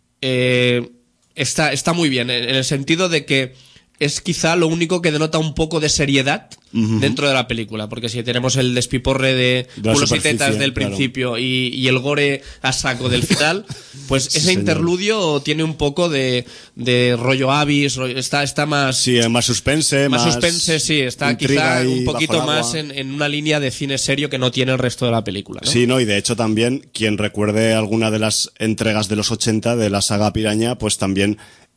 está muy bien, en el sentido de que es quizá lo único que denota un poco de seriedad dentro de la película, porque si tenemos el despiporre de culos y tetas del principio y el gore a saco del final, pues sí, ese señor. Interludio tiene un poco de rollo Abyss, está más... Sí, más suspense. Más suspense, sí, está quizá un poquito más en una línea de cine serio que no tiene el resto de la película, ¿no? Sí, no, y de hecho también, quien recuerde alguna de las entregas de los 80 de la saga Piraña, pues también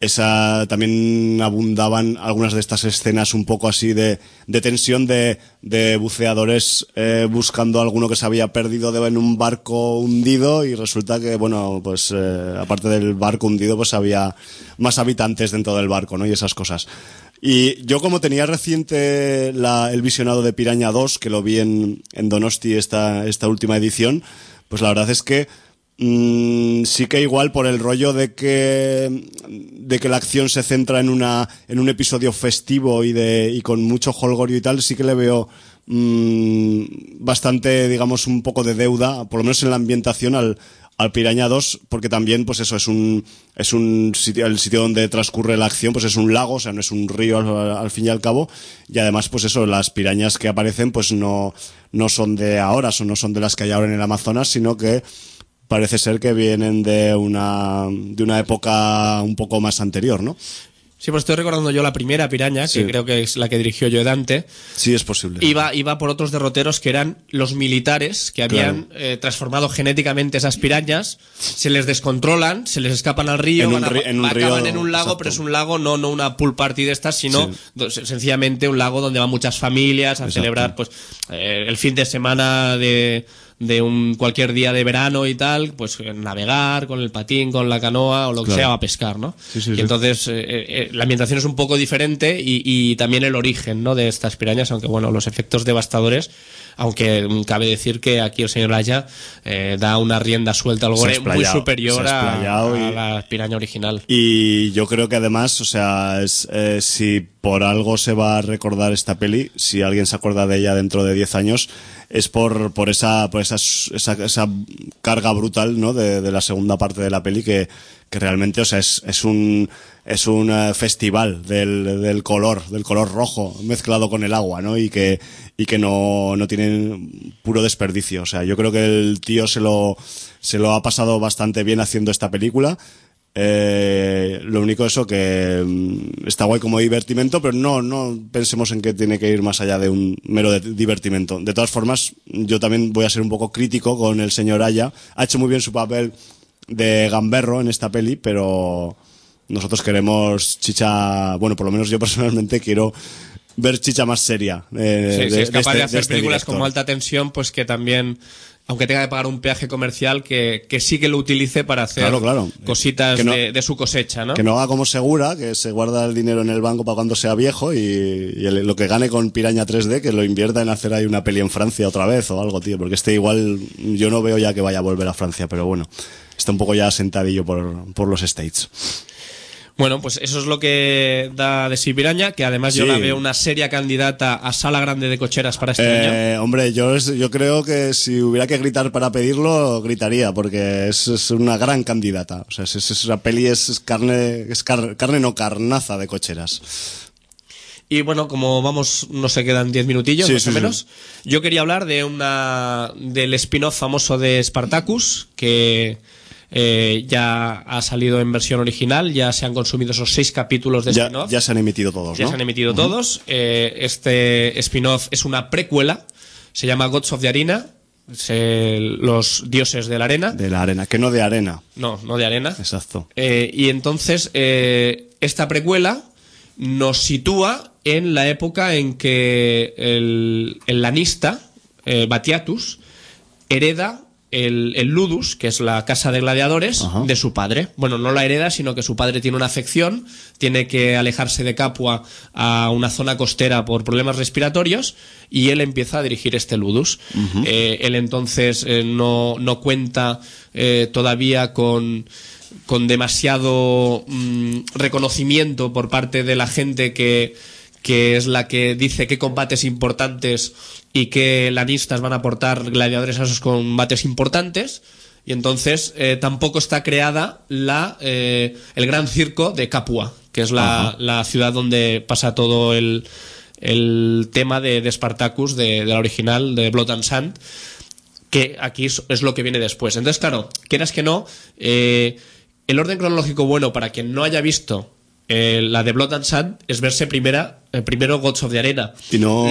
abundaban algunas de estas escenas un poco así de tensión de buceadores buscando a alguno que se había perdido en un barco hundido y resulta que, bueno, pues aparte del barco hundido pues había más habitantes dentro del barco, ¿no? Y esas cosas. Y yo, como tenía reciente el visionado de Piraña 2, que lo vi en Donosti esta última edición, pues la verdad es que sí que igual por el rollo de que la acción se centra en un episodio festivo y con mucho jolgorio y tal, sí que le veo bastante, digamos, un poco de deuda, por lo menos en la ambientación al Piraña 2, porque también, pues eso, es un sitio, el sitio donde transcurre la acción, pues es un lago, o sea, no es un río al fin y al cabo, y además, pues eso, las pirañas que aparecen, pues no son de ahora, no son de las que hay ahora en el Amazonas, sino que parece ser que vienen de una época un poco más anterior, ¿no? Sí, pues estoy recordando yo la primera Piraña, que creo que es la que dirigió Joe Dante. Sí, es posible. Iba por otros derroteros que eran los militares que habían transformado genéticamente esas pirañas, se les descontrolan, se les escapan al río, acaban en un lago, exacto. Pero es un lago, no una pool party de estas, sino sencillamente un lago donde van muchas familias a celebrar pues el fin de semana de cualquier día de verano y tal, pues navegar con el patín, con la canoa o lo que sea, a pescar, ¿no? Sí. Entonces la ambientación es un poco diferente y también el origen, ¿no?, de estas pirañas, aunque bueno, los efectos devastadores, aunque cabe decir que aquí el señor Aya da una rienda suelta al gore muy superior a la piraña original. Y yo creo que además, o sea, si por algo se va a recordar esta peli, si alguien se acuerda de ella dentro de 10 años, es por esa carga brutal, ¿no?, de la segunda parte de la peli que realmente, o sea, es un festival del color rojo mezclado con el agua, ¿no? Y que no tiene puro desperdicio. O sea, yo creo que el tío se lo ha pasado bastante bien haciendo esta película. Lo único eso que está guay como divertimento, pero no pensemos en que tiene que ir más allá de un mero divertimento. De todas formas, yo también voy a ser un poco crítico con el señor Aya. Ha hecho muy bien su papel de gamberro en esta peli, pero nosotros queremos chicha, bueno, por lo menos yo personalmente quiero ver chicha más seria. Sí, es capaz de hacer películas director. como Alta Tensión, pues que también, aunque tenga que pagar un peaje comercial, que sí que lo utilice para hacer Claro. cositas Que no- de su cosecha, ¿no? Que no haga como Segura, que se guarda el dinero en el banco para cuando sea viejo y lo que gane con Piraña 3D, que lo invierta en hacer ahí una peli en Francia otra vez o algo, tío. Porque igual yo no veo ya que vaya a volver a Francia, pero bueno, está un poco ya sentadillo por los States. Bueno, pues eso es lo que da de sí Piraña, que además yo Sí. la veo una seria candidata a sala grande de cocheras para este año. Hombre, yo creo que si hubiera que gritar para pedirlo, gritaría, porque es una gran candidata. O sea, esa peli es carne no carnaza de cocheras. Y bueno, como vamos, no se quedan 10 minutillos, Sí, más o sí, menos. Yo quería hablar del spin-off famoso de Spartacus, que ya ha salido en versión original, ya se han consumido esos 6 capítulos de spin-off. Ya se han emitido todos, Ya ¿no? se han emitido todos. Este spin-off es una precuela, se llama Gods of the Arena, los dioses de la arena. De la arena, que no de arena. No de arena. Exacto. Y entonces, esta precuela nos sitúa en la época en que el lanista, Batiatus, hereda el Ludus, que es la casa de gladiadores, Ajá. de su padre. Bueno, no la hereda, sino que su padre tiene una afección, tiene que alejarse de Capua a una zona costera por problemas respiratorios, y él empieza a dirigir este Ludus. Él entonces no cuenta todavía con demasiado reconocimiento por parte de la gente que es la que dice qué combates importantes y qué lanistas van a aportar gladiadores a esos combates importantes, y entonces tampoco está creada el gran circo de Capua, que es la ciudad donde pasa todo el tema de Spartacus, de la original, de Blood and Sand, que aquí es lo que viene después. Entonces, claro, quieras que no, el orden cronológico bueno para quien no haya visto la de Blood and Sand es verse primero Gods of the Arena. Y no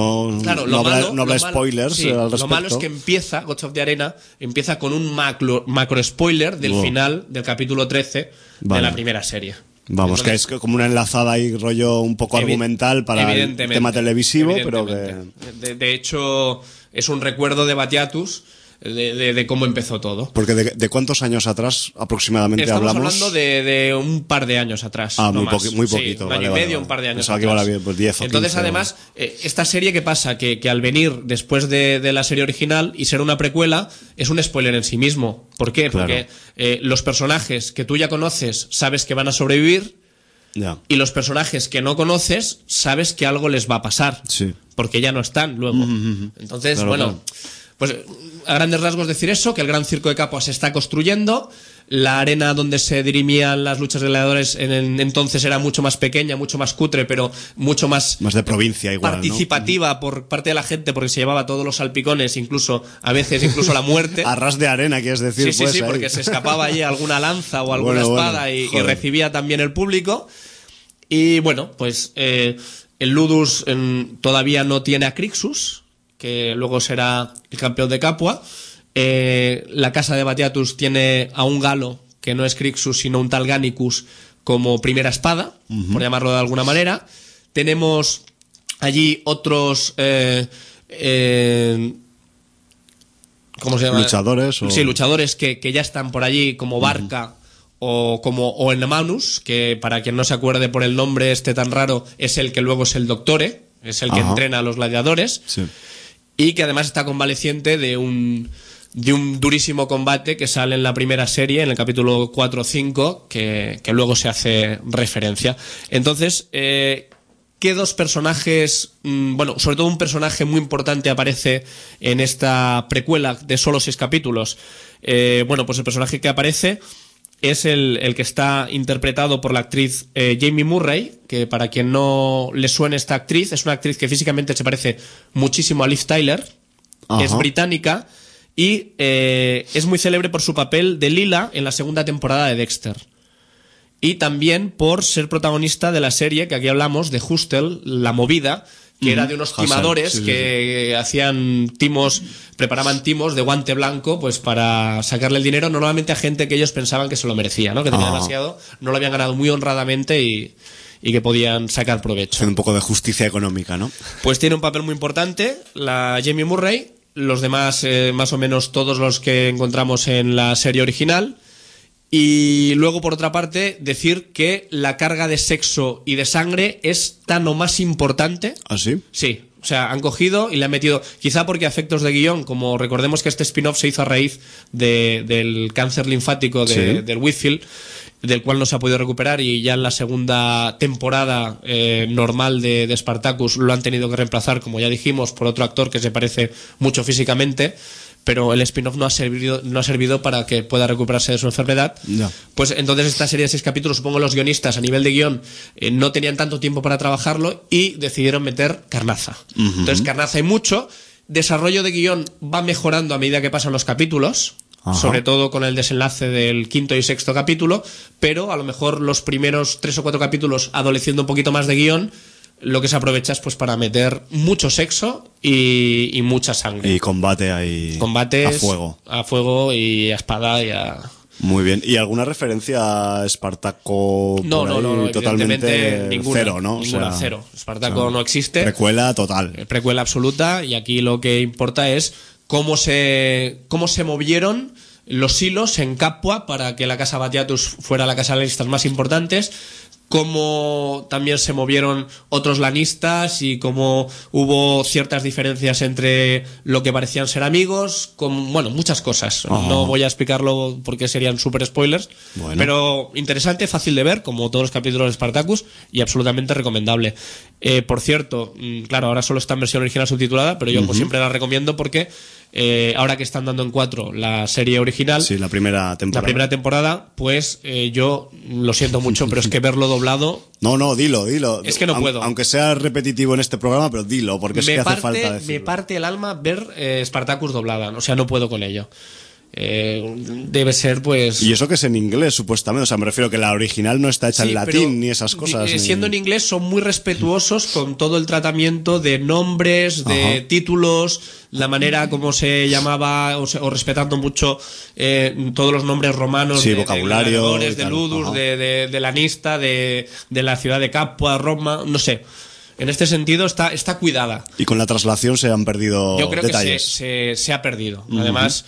habla spoilers sí, al respecto. lo malo es que empieza Gods of the Arena, empieza con un macro spoiler del final del capítulo 13 de la primera serie. Vamos, Entonces, que es como una enlazada y rollo un poco argumental para el tema televisivo, pero que... De hecho, es un recuerdo de Batiatus de cómo empezó todo. Porque de cuántos años atrás aproximadamente Estamos hablamos. hablando de un par de años atrás. Ah, no muy más. poquito. Sí, un vale, año y medio, vale. un par de años Pensaba atrás. que iba bien, pues 10 o Entonces, 15, además, esta serie, ¿qué pasa? Que al venir después de la serie original y ser una precuela, es un spoiler en sí mismo. ¿Por qué? Claro. Porque los personajes que tú ya conoces sabes que van a sobrevivir, Ya. y los personajes que no conoces sabes que algo les va a pasar. Sí. Porque ya no están luego. Entonces, Claro, bueno, claro. pues a grandes rasgos decir eso, que el gran circo de Capua se está construyendo, la arena donde se dirimían las luchas de gladiadores entonces era mucho más pequeña, mucho más cutre, pero mucho más De provincia igual, participativa por parte de la gente, porque se llevaba todos los salpicones, a veces incluso la muerte. ¿no? A ras de arena, quieres decir. Sí, pues, ahí. porque se escapaba allí alguna lanza o alguna Bueno, espada y joder. recibía también el público. Y bueno, pues el Ludus todavía no tiene a Crixus, que luego será el campeón de Capua. La casa de Batiatus tiene a un galo, que no es Crixus, sino un tal Gannicus, como primera espada, por llamarlo de alguna manera. Tenemos allí otros... ¿cómo se llama? Luchadores. Sí, luchadores que ya están por allí, como Barca o Enmanus, que para quien no se acuerde por el nombre este tan raro, es el que luego es el Doctore, es el que entrena a los gladiadores, Sí. y que además está convaleciente de un durísimo combate que sale en la primera serie, en el capítulo 4 o 5, que luego se hace referencia. Entonces, ¿qué dos personajes, bueno, sobre todo un personaje muy importante aparece en esta precuela de solo 6 capítulos? Bueno, pues el personaje que aparece es el que está interpretado por la actriz Jamie Murray, que para quien no le suene esta actriz, es una actriz que físicamente se parece muchísimo a Liv Tyler. Ajá. Es británica y es muy célebre por su papel de Lila en la segunda temporada de Dexter. Y también por ser protagonista de la serie que aquí hablamos, de Hustle, La Movida, que era de unos Hustle, timadores sí. que hacían preparaban timos de guante blanco pues para sacarle el dinero normalmente a gente que ellos pensaban que se lo merecía, ¿no? Que tenía demasiado, no lo habían ganado muy honradamente y y que podían sacar provecho. Haciendo un poco de justicia económica, ¿no? Pues tiene un papel muy importante la Jamie Murray, los demás más o menos todos los que encontramos en la serie original. Y luego, por otra parte, decir que la carga de sexo y de sangre es tan o más importante. ¿Ah, sí? Sí, o sea, han cogido y le han metido, quizá porque a efectos de guión, como recordemos que este spin-off se hizo a raíz del cáncer linfático del Whitfield, del cual no se ha podido recuperar, y ya en la segunda temporada normal de Spartacus lo han tenido que reemplazar, como ya dijimos, por otro actor que se parece mucho físicamente, pero el spin-off no ha servido para que pueda recuperarse de su enfermedad. No. Pues entonces esta serie de 6 capítulos, supongo los guionistas a nivel de guión no tenían tanto tiempo para trabajarlo y decidieron meter carnaza. Uh-huh. Entonces carnaza hay mucho, desarrollo de guión va mejorando a medida que pasan los capítulos. Ajá. Sobre todo con el desenlace del 5º y 6º capítulo, pero a lo mejor los primeros 3 o 4 capítulos, adoleciendo un poquito más de guión, lo que se aprovecha es pues para meter mucho sexo y mucha sangre. Y combate ahí. Combates a fuego y a espada y a... Muy bien. ¿Y alguna referencia a Espartaco? No, totalmente ninguna, cero, ¿no? Ninguna, cero. Espartaco no existe. Precuela total. Precuela absoluta, y aquí lo que importa es cómo se movieron los hilos en Capua para que la Casa Batiatus fuera la casa de listas más importantes, cómo también se movieron otros lanistas y cómo hubo ciertas diferencias entre lo que parecían ser amigos, muchas cosas. Oh. No voy a explicarlo porque serían super spoilers, pero interesante, fácil de ver, como todos los capítulos de Spartacus, y absolutamente recomendable. Por cierto, claro, ahora solo está en versión original subtitulada, pero yo pues siempre la recomiendo porque ahora que están dando en 4 la serie original, sí, la primera temporada, pues yo lo siento mucho, pero es que verlo doblado... No, dilo. Es que no puedo. Aunque sea repetitivo en este programa, pero dilo, porque es que hace falta decirlo. Me parte el alma ver Spartacus doblada, o sea, no puedo con ello. Debe ser pues... Y eso que es en inglés, supuestamente, o sea, me refiero que la original no está hecha en latín ni esas cosas. Siendo en inglés son muy respetuosos con todo el tratamiento de nombres, de títulos, la manera como se llamaba, o respetando mucho todos los nombres romanos, vocabulario, de Ludus, de Lanista, de la ciudad de Capua, Roma, no sé. En este sentido está cuidada. Y con la traslación se han perdido detalles. Yo creo que se ha perdido. Además,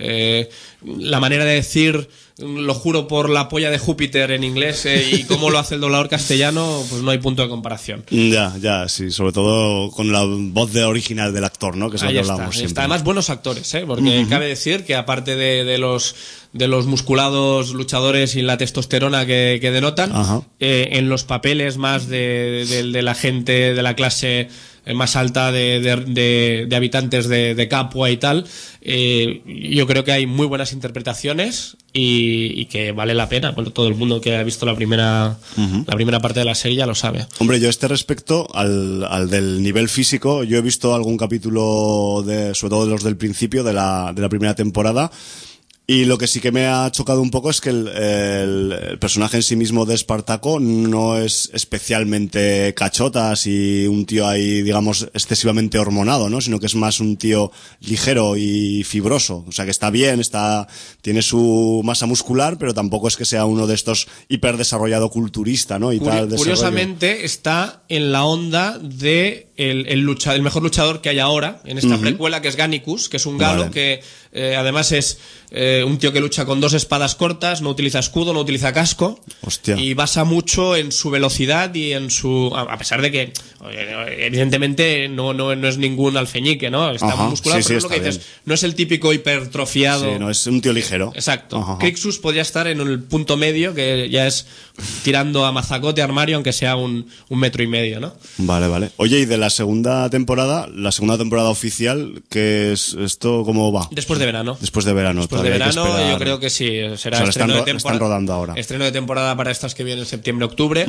la manera de decir lo juro por la polla de Júpiter en inglés y cómo lo hace el doblador castellano, pues no hay punto de comparación. Ya, sí, sobre todo con la voz original del actor, ¿no? Que es lo que hablamos siempre. Además, buenos actores, porque cabe decir que aparte de los musculados luchadores y la testosterona que denotan, en los papeles más de la gente de la clase más alta de habitantes de Capua y tal, yo creo que hay muy buenas interpretaciones y que vale la pena. Bueno, todo el mundo que ha visto la primera parte de la serie ya lo sabe. Hombre, yo respecto al del nivel físico, yo he visto algún capítulo sobre todo de los del principio de la primera temporada. Y lo que sí que me ha chocado un poco es que el personaje en sí mismo de Espartaco no es especialmente cachota, así un tío ahí, digamos, excesivamente hormonado, ¿no? Sino que es más un tío ligero y fibroso. O sea, que está bien, tiene su masa muscular, pero tampoco es que sea uno de estos hiperdesarrollado culturista, ¿no? Curiosamente está en la onda de el mejor luchador que hay ahora en esta precuela, que es Gannicus, que es un galo que además es un tío que lucha con 2 espadas cortas, no utiliza escudo, no utiliza casco. Hostia. Y basa mucho en su velocidad y en su... A pesar de que evidentemente no es ningún alfeñique, ¿no? Está muy musculado, pero es lo que dices, no es el típico hipertrofiado. Sí, no es un tío ligero. Exacto. Crixus podría estar en el punto medio, que ya es tirando a mazacote, armario, aunque sea un 1,5 metros, ¿no? Vale. Oye, y de la segunda temporada oficial, ¿qué es esto? ¿Cómo va? Después de verano. Después de verano, yo creo que sí, será estreno de temporada. Están rodando ahora. Estreno de temporada para estas que vienen en septiembre-octubre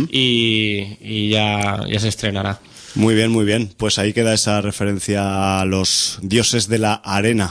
y ya se estrenará. Muy bien. Pues ahí queda esa referencia a los dioses de la arena.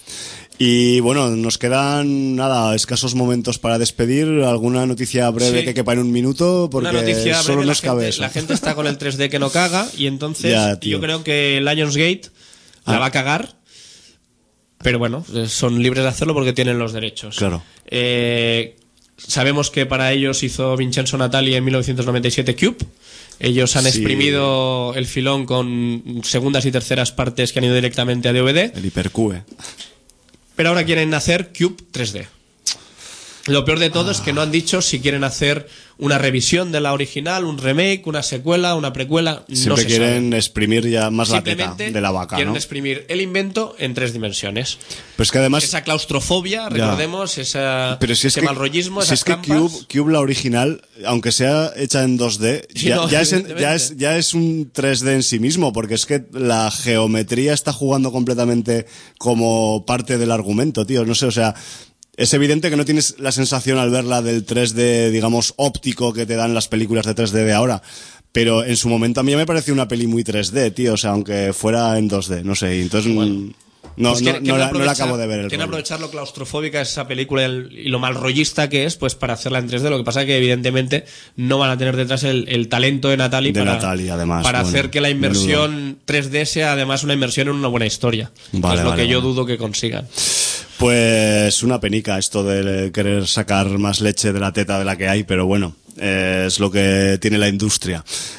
Y bueno, nos quedan escasos momentos para despedir. ¿Alguna noticia breve que quepa en un minuto? Porque solo nos cabe eso. La gente está con el 3D que no caga y entonces yo creo que Lionsgate la va a cagar. Pero bueno, son libres de hacerlo porque tienen los derechos. Claro. Sabemos que para ellos hizo Vincenzo Natali en 1997 Cube. Ellos han exprimido el filón con segundas y terceras partes que han ido directamente a DVD. El Hypercube. Pero ahora quieren hacer Cube 3D. Lo peor de todo es que no han dicho si quieren hacer una revisión de la original, un remake, una secuela, una precuela. Siempre no se quieren sabe. exprimir ya más la teta Simplemente de la vaca, quieren ¿no? exprimir el invento en 3 dimensiones. Pero es que además... Esa claustrofobia, recordemos, ese mal rollismo, si esas es que trampas. Cube, la original, aunque sea hecha en 2D, Sí, no, ya es un 3D en sí mismo, porque es que la geometría está jugando completamente como parte del argumento, tío. No sé, o sea... Es evidente que no tienes la sensación al verla del 3D, digamos, óptico que te dan las películas de 3D de ahora. Pero en su momento a mí me pareció una peli muy 3D, tío. O sea, aunque fuera en 2D, no sé. Entonces, Bueno. no Pues la acabo de ver. Quieren aprovechar lo claustrofóbica es esa película y lo mal rollista que es, pues para hacerla en 3D. Lo que pasa es que evidentemente no van a tener detrás el talento de Natali además, para bueno, hacer que la inversión 3D sea además una inversión en una buena historia. Vale, es lo que yo vale. dudo que consigan. Pues una penica esto de querer sacar más leche de la teta de la que hay, pero bueno, es lo que tiene la industria.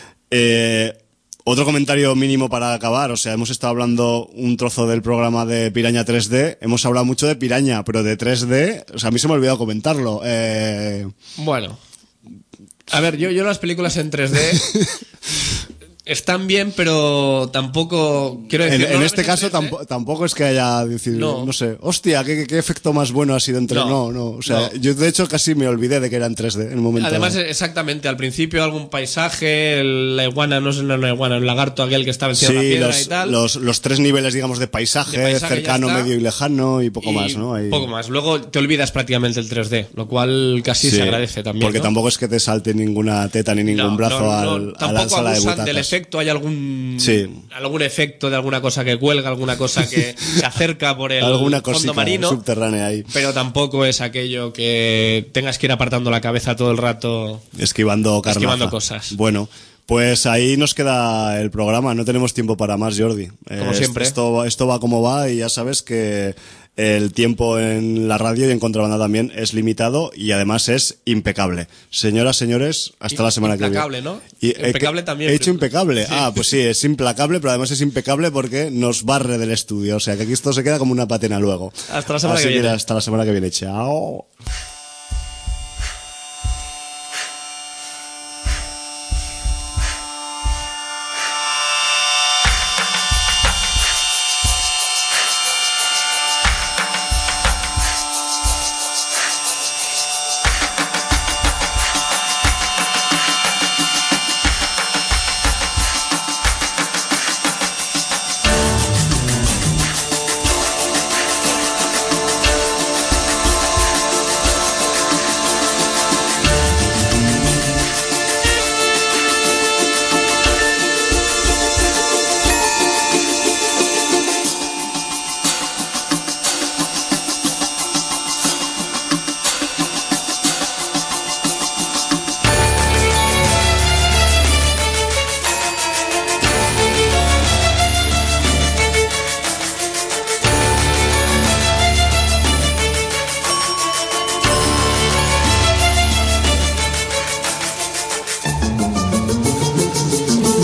Otro comentario mínimo para acabar, o sea, hemos estado hablando un trozo del programa de Piraña 3D, hemos hablado mucho de Piraña, pero de 3D, o sea, a mí se me ha olvidado comentarlo. Bueno, a ver, yo las películas en 3D están bien, pero tampoco quiero decir. En este caso tampoco es que haya decidido, no sé, hostia, ¿qué efecto más bueno ha sido entre. No, o sea, yo de hecho casi me olvidé de que era en 3D en el momento. Además, exactamente, al principio algún paisaje, la iguana, no sé, no la iguana, el lagarto aquel que estaba encima de una piedra y tal. Los 3 niveles, digamos, de paisaje cercano, medio y lejano y poco más, ¿no? Poco más. Luego te olvidas prácticamente el 3D, lo cual casi se agradece también. Porque tampoco es que te salte ninguna teta ni ningún brazo a la sala de butacas. Del efecto, hay algún efecto de alguna cosa que cuelga, alguna cosa que se acerca por el fondo marino subterránea ahí. Pero tampoco es aquello que tengas que ir apartando la cabeza todo el rato esquivando cosas. Bueno, pues ahí nos queda el programa, no tenemos tiempo para más, Jordi. Como siempre. Esto va como va y ya sabes que el tiempo en la radio y en Contrabanda también es limitado y además es impecable. Señoras, señores, hasta la semana que viene. Implacable, ¿no? Impecable también. He dicho impecable. Sí. Pues sí, es implacable, pero además es impecable porque nos barre del estudio. O sea, que aquí esto se queda como una patena luego. Hasta la semana que viene. Hasta la semana que viene. Chao.